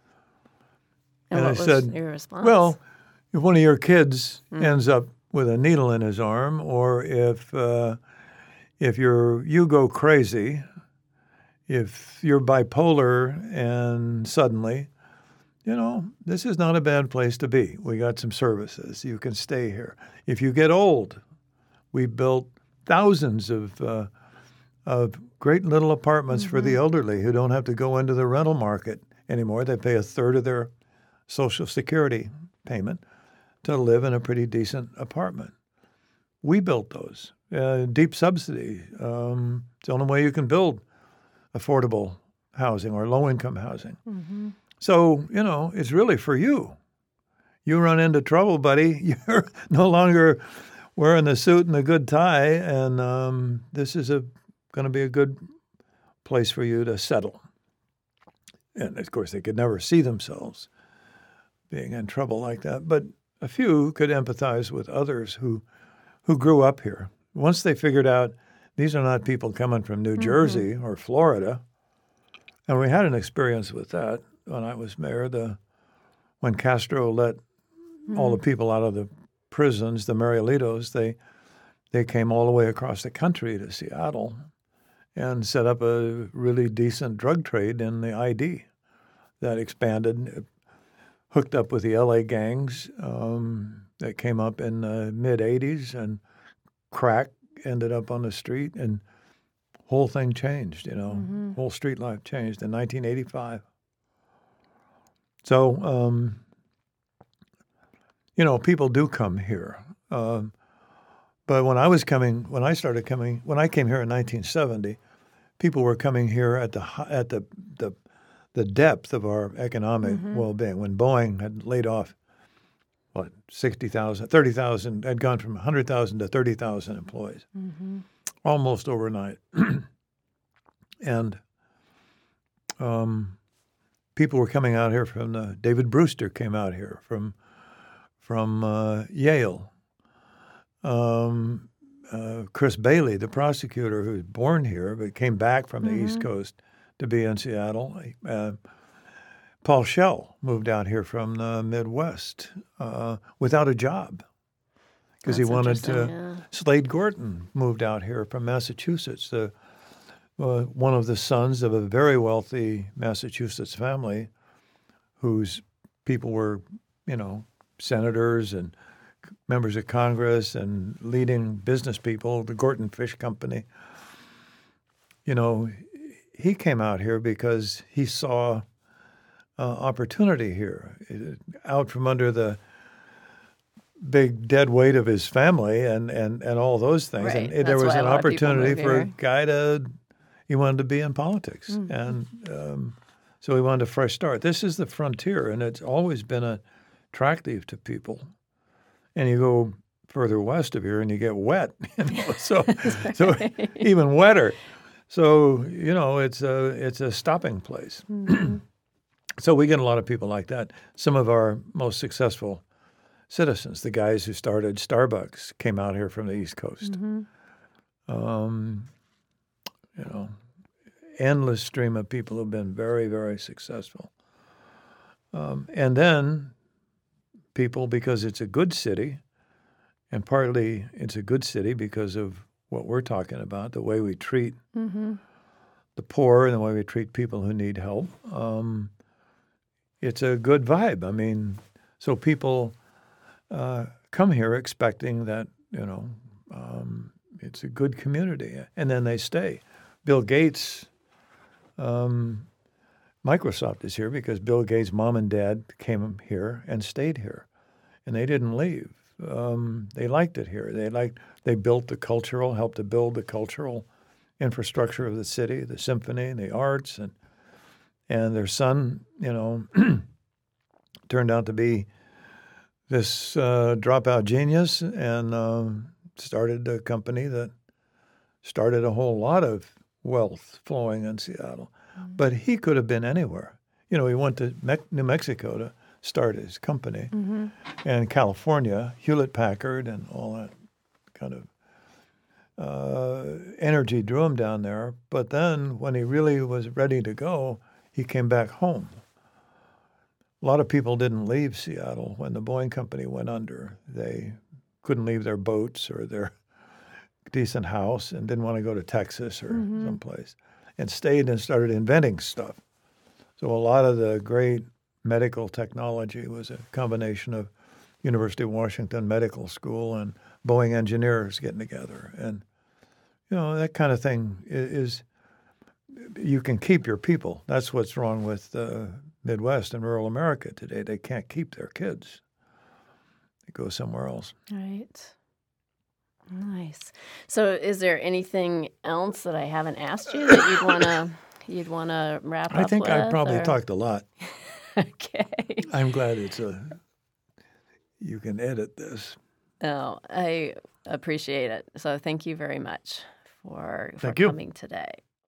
And, And what I was said, your response? Well, if one of your kids Mm. ends up with a needle in his arm, or if uh, if you're you go crazy, if you're bipolar and suddenly, you know, this is not a bad place to be. We got some services. You can stay here. If you get old, we built thousands of uh, of great little apartments Mm-hmm. for the elderly who don't have to go into the rental market anymore. They pay a third of their Social Security payment to live in a pretty decent apartment. We built those. Uh, deep subsidy. Um, it's the only way you can build affordable housing or low-income housing. Mm-hmm. So, you know, it's really for you. You run into trouble, buddy. You're no longer wearing the suit and the good tie, and um, this is a going to be a good place for you to settle. And, of course, they could never see themselves being in trouble like that. But a few could empathize with others who who grew up here. Once they figured out these are not people coming from New Jersey mm-hmm. or Florida, and we had an experience with that when I was mayor, the when Castro let mm-hmm. all the people out of the prisons, the Marielitos, they they came all the way across the country to Seattle and set up a really decent drug trade in the I D that expanded, hooked up with the L A gangs um, that came up in the mid-eighties, and crack ended up on the street, and whole thing changed, you know. Mm-hmm. Whole street life changed in nineteen eighty-five. So, um, you know, people do come here. Um, but when I was coming, when I started coming, when I came here in nineteen seventy, people were coming here at the at the the, the depth of our economic mm-hmm. well-being. When Boeing had laid off, what, sixty thousand, thirty thousand, had gone from one hundred thousand to thirty thousand employees, mm-hmm. almost overnight. And um, people were coming out here from the, David Brewster came out here from from uh, Yale. Um, uh, Chris Bailey, the prosecutor who was born here but came back from the mm-hmm. East Coast to be in Seattle. Uh, Paul Schell moved out here from the Midwest uh, without a job because he wanted to. Yeah. Slade Gorton moved out here from Massachusetts, the, uh, one of the sons of a very wealthy Massachusetts family whose people were, you know, senators and members of Congress and leading business people, the Gorton Fish Company. You know, he came out here because he saw uh, opportunity here, out from under the big dead weight of his family and, and, and all those things. Right. And there was an opportunity for a guy to, he wanted to be in politics. Mm-hmm. And um, so he wanted a fresh start. This is the frontier, and it's always been attractive to people. And you go further west of here and you get wet, you know, so right. so even wetter. So, you know, it's a, it's a stopping place. Mm-hmm. So we get a lot of people like that. Some of our most successful citizens, the guys who started Starbucks, came out here from the East Coast. Mm-hmm. Um, you know, endless stream of people who've been very, very successful. Um, and then people, because it's a good city, and partly it's a good city because of what we're talking about, the way we treat mm-hmm. the poor and the way we treat people who need help. Um, it's a good vibe. I mean, so people uh, come here expecting that, you know, um, it's a good community, and then they stay. Bill Gates, um, Microsoft is here because Bill Gates' mom and dad came here and stayed here, and they didn't leave. Um, they liked it here. They liked. They built the cultural, helped to build the cultural infrastructure of the city, the symphony, the arts, and and their son, you know, turned out to be this uh, dropout genius and uh, started a company that started a whole lot of wealth flowing in Seattle. Mm-hmm. But he could have been anywhere. You know, he went to Me- New Mexico to start his company, mm-hmm. and California, Hewlett-Packard and all that kind of uh, energy drew him down there. But then when he really was ready to go, he came back home. A lot of people didn't leave Seattle when the Boeing Company went under. They couldn't leave their boats or their decent house and didn't want to go to Texas or mm-hmm. someplace, and stayed and started inventing stuff. So a lot of the great medical technology was a combination of University of Washington Medical School and Boeing engineers getting together. And, you know, that kind of thing is, you can keep your people. That's what's wrong with the Midwest and rural America today. They can't keep their kids. go somewhere else. Right. Nice. So, is there anything else that I haven't asked you that you'd want to you'd want to wrap I up think with? I probably or- talked a lot. Okay. I'm glad it's a. You can edit this. Oh, I appreciate it. So, thank you very much for for Thank you. coming today.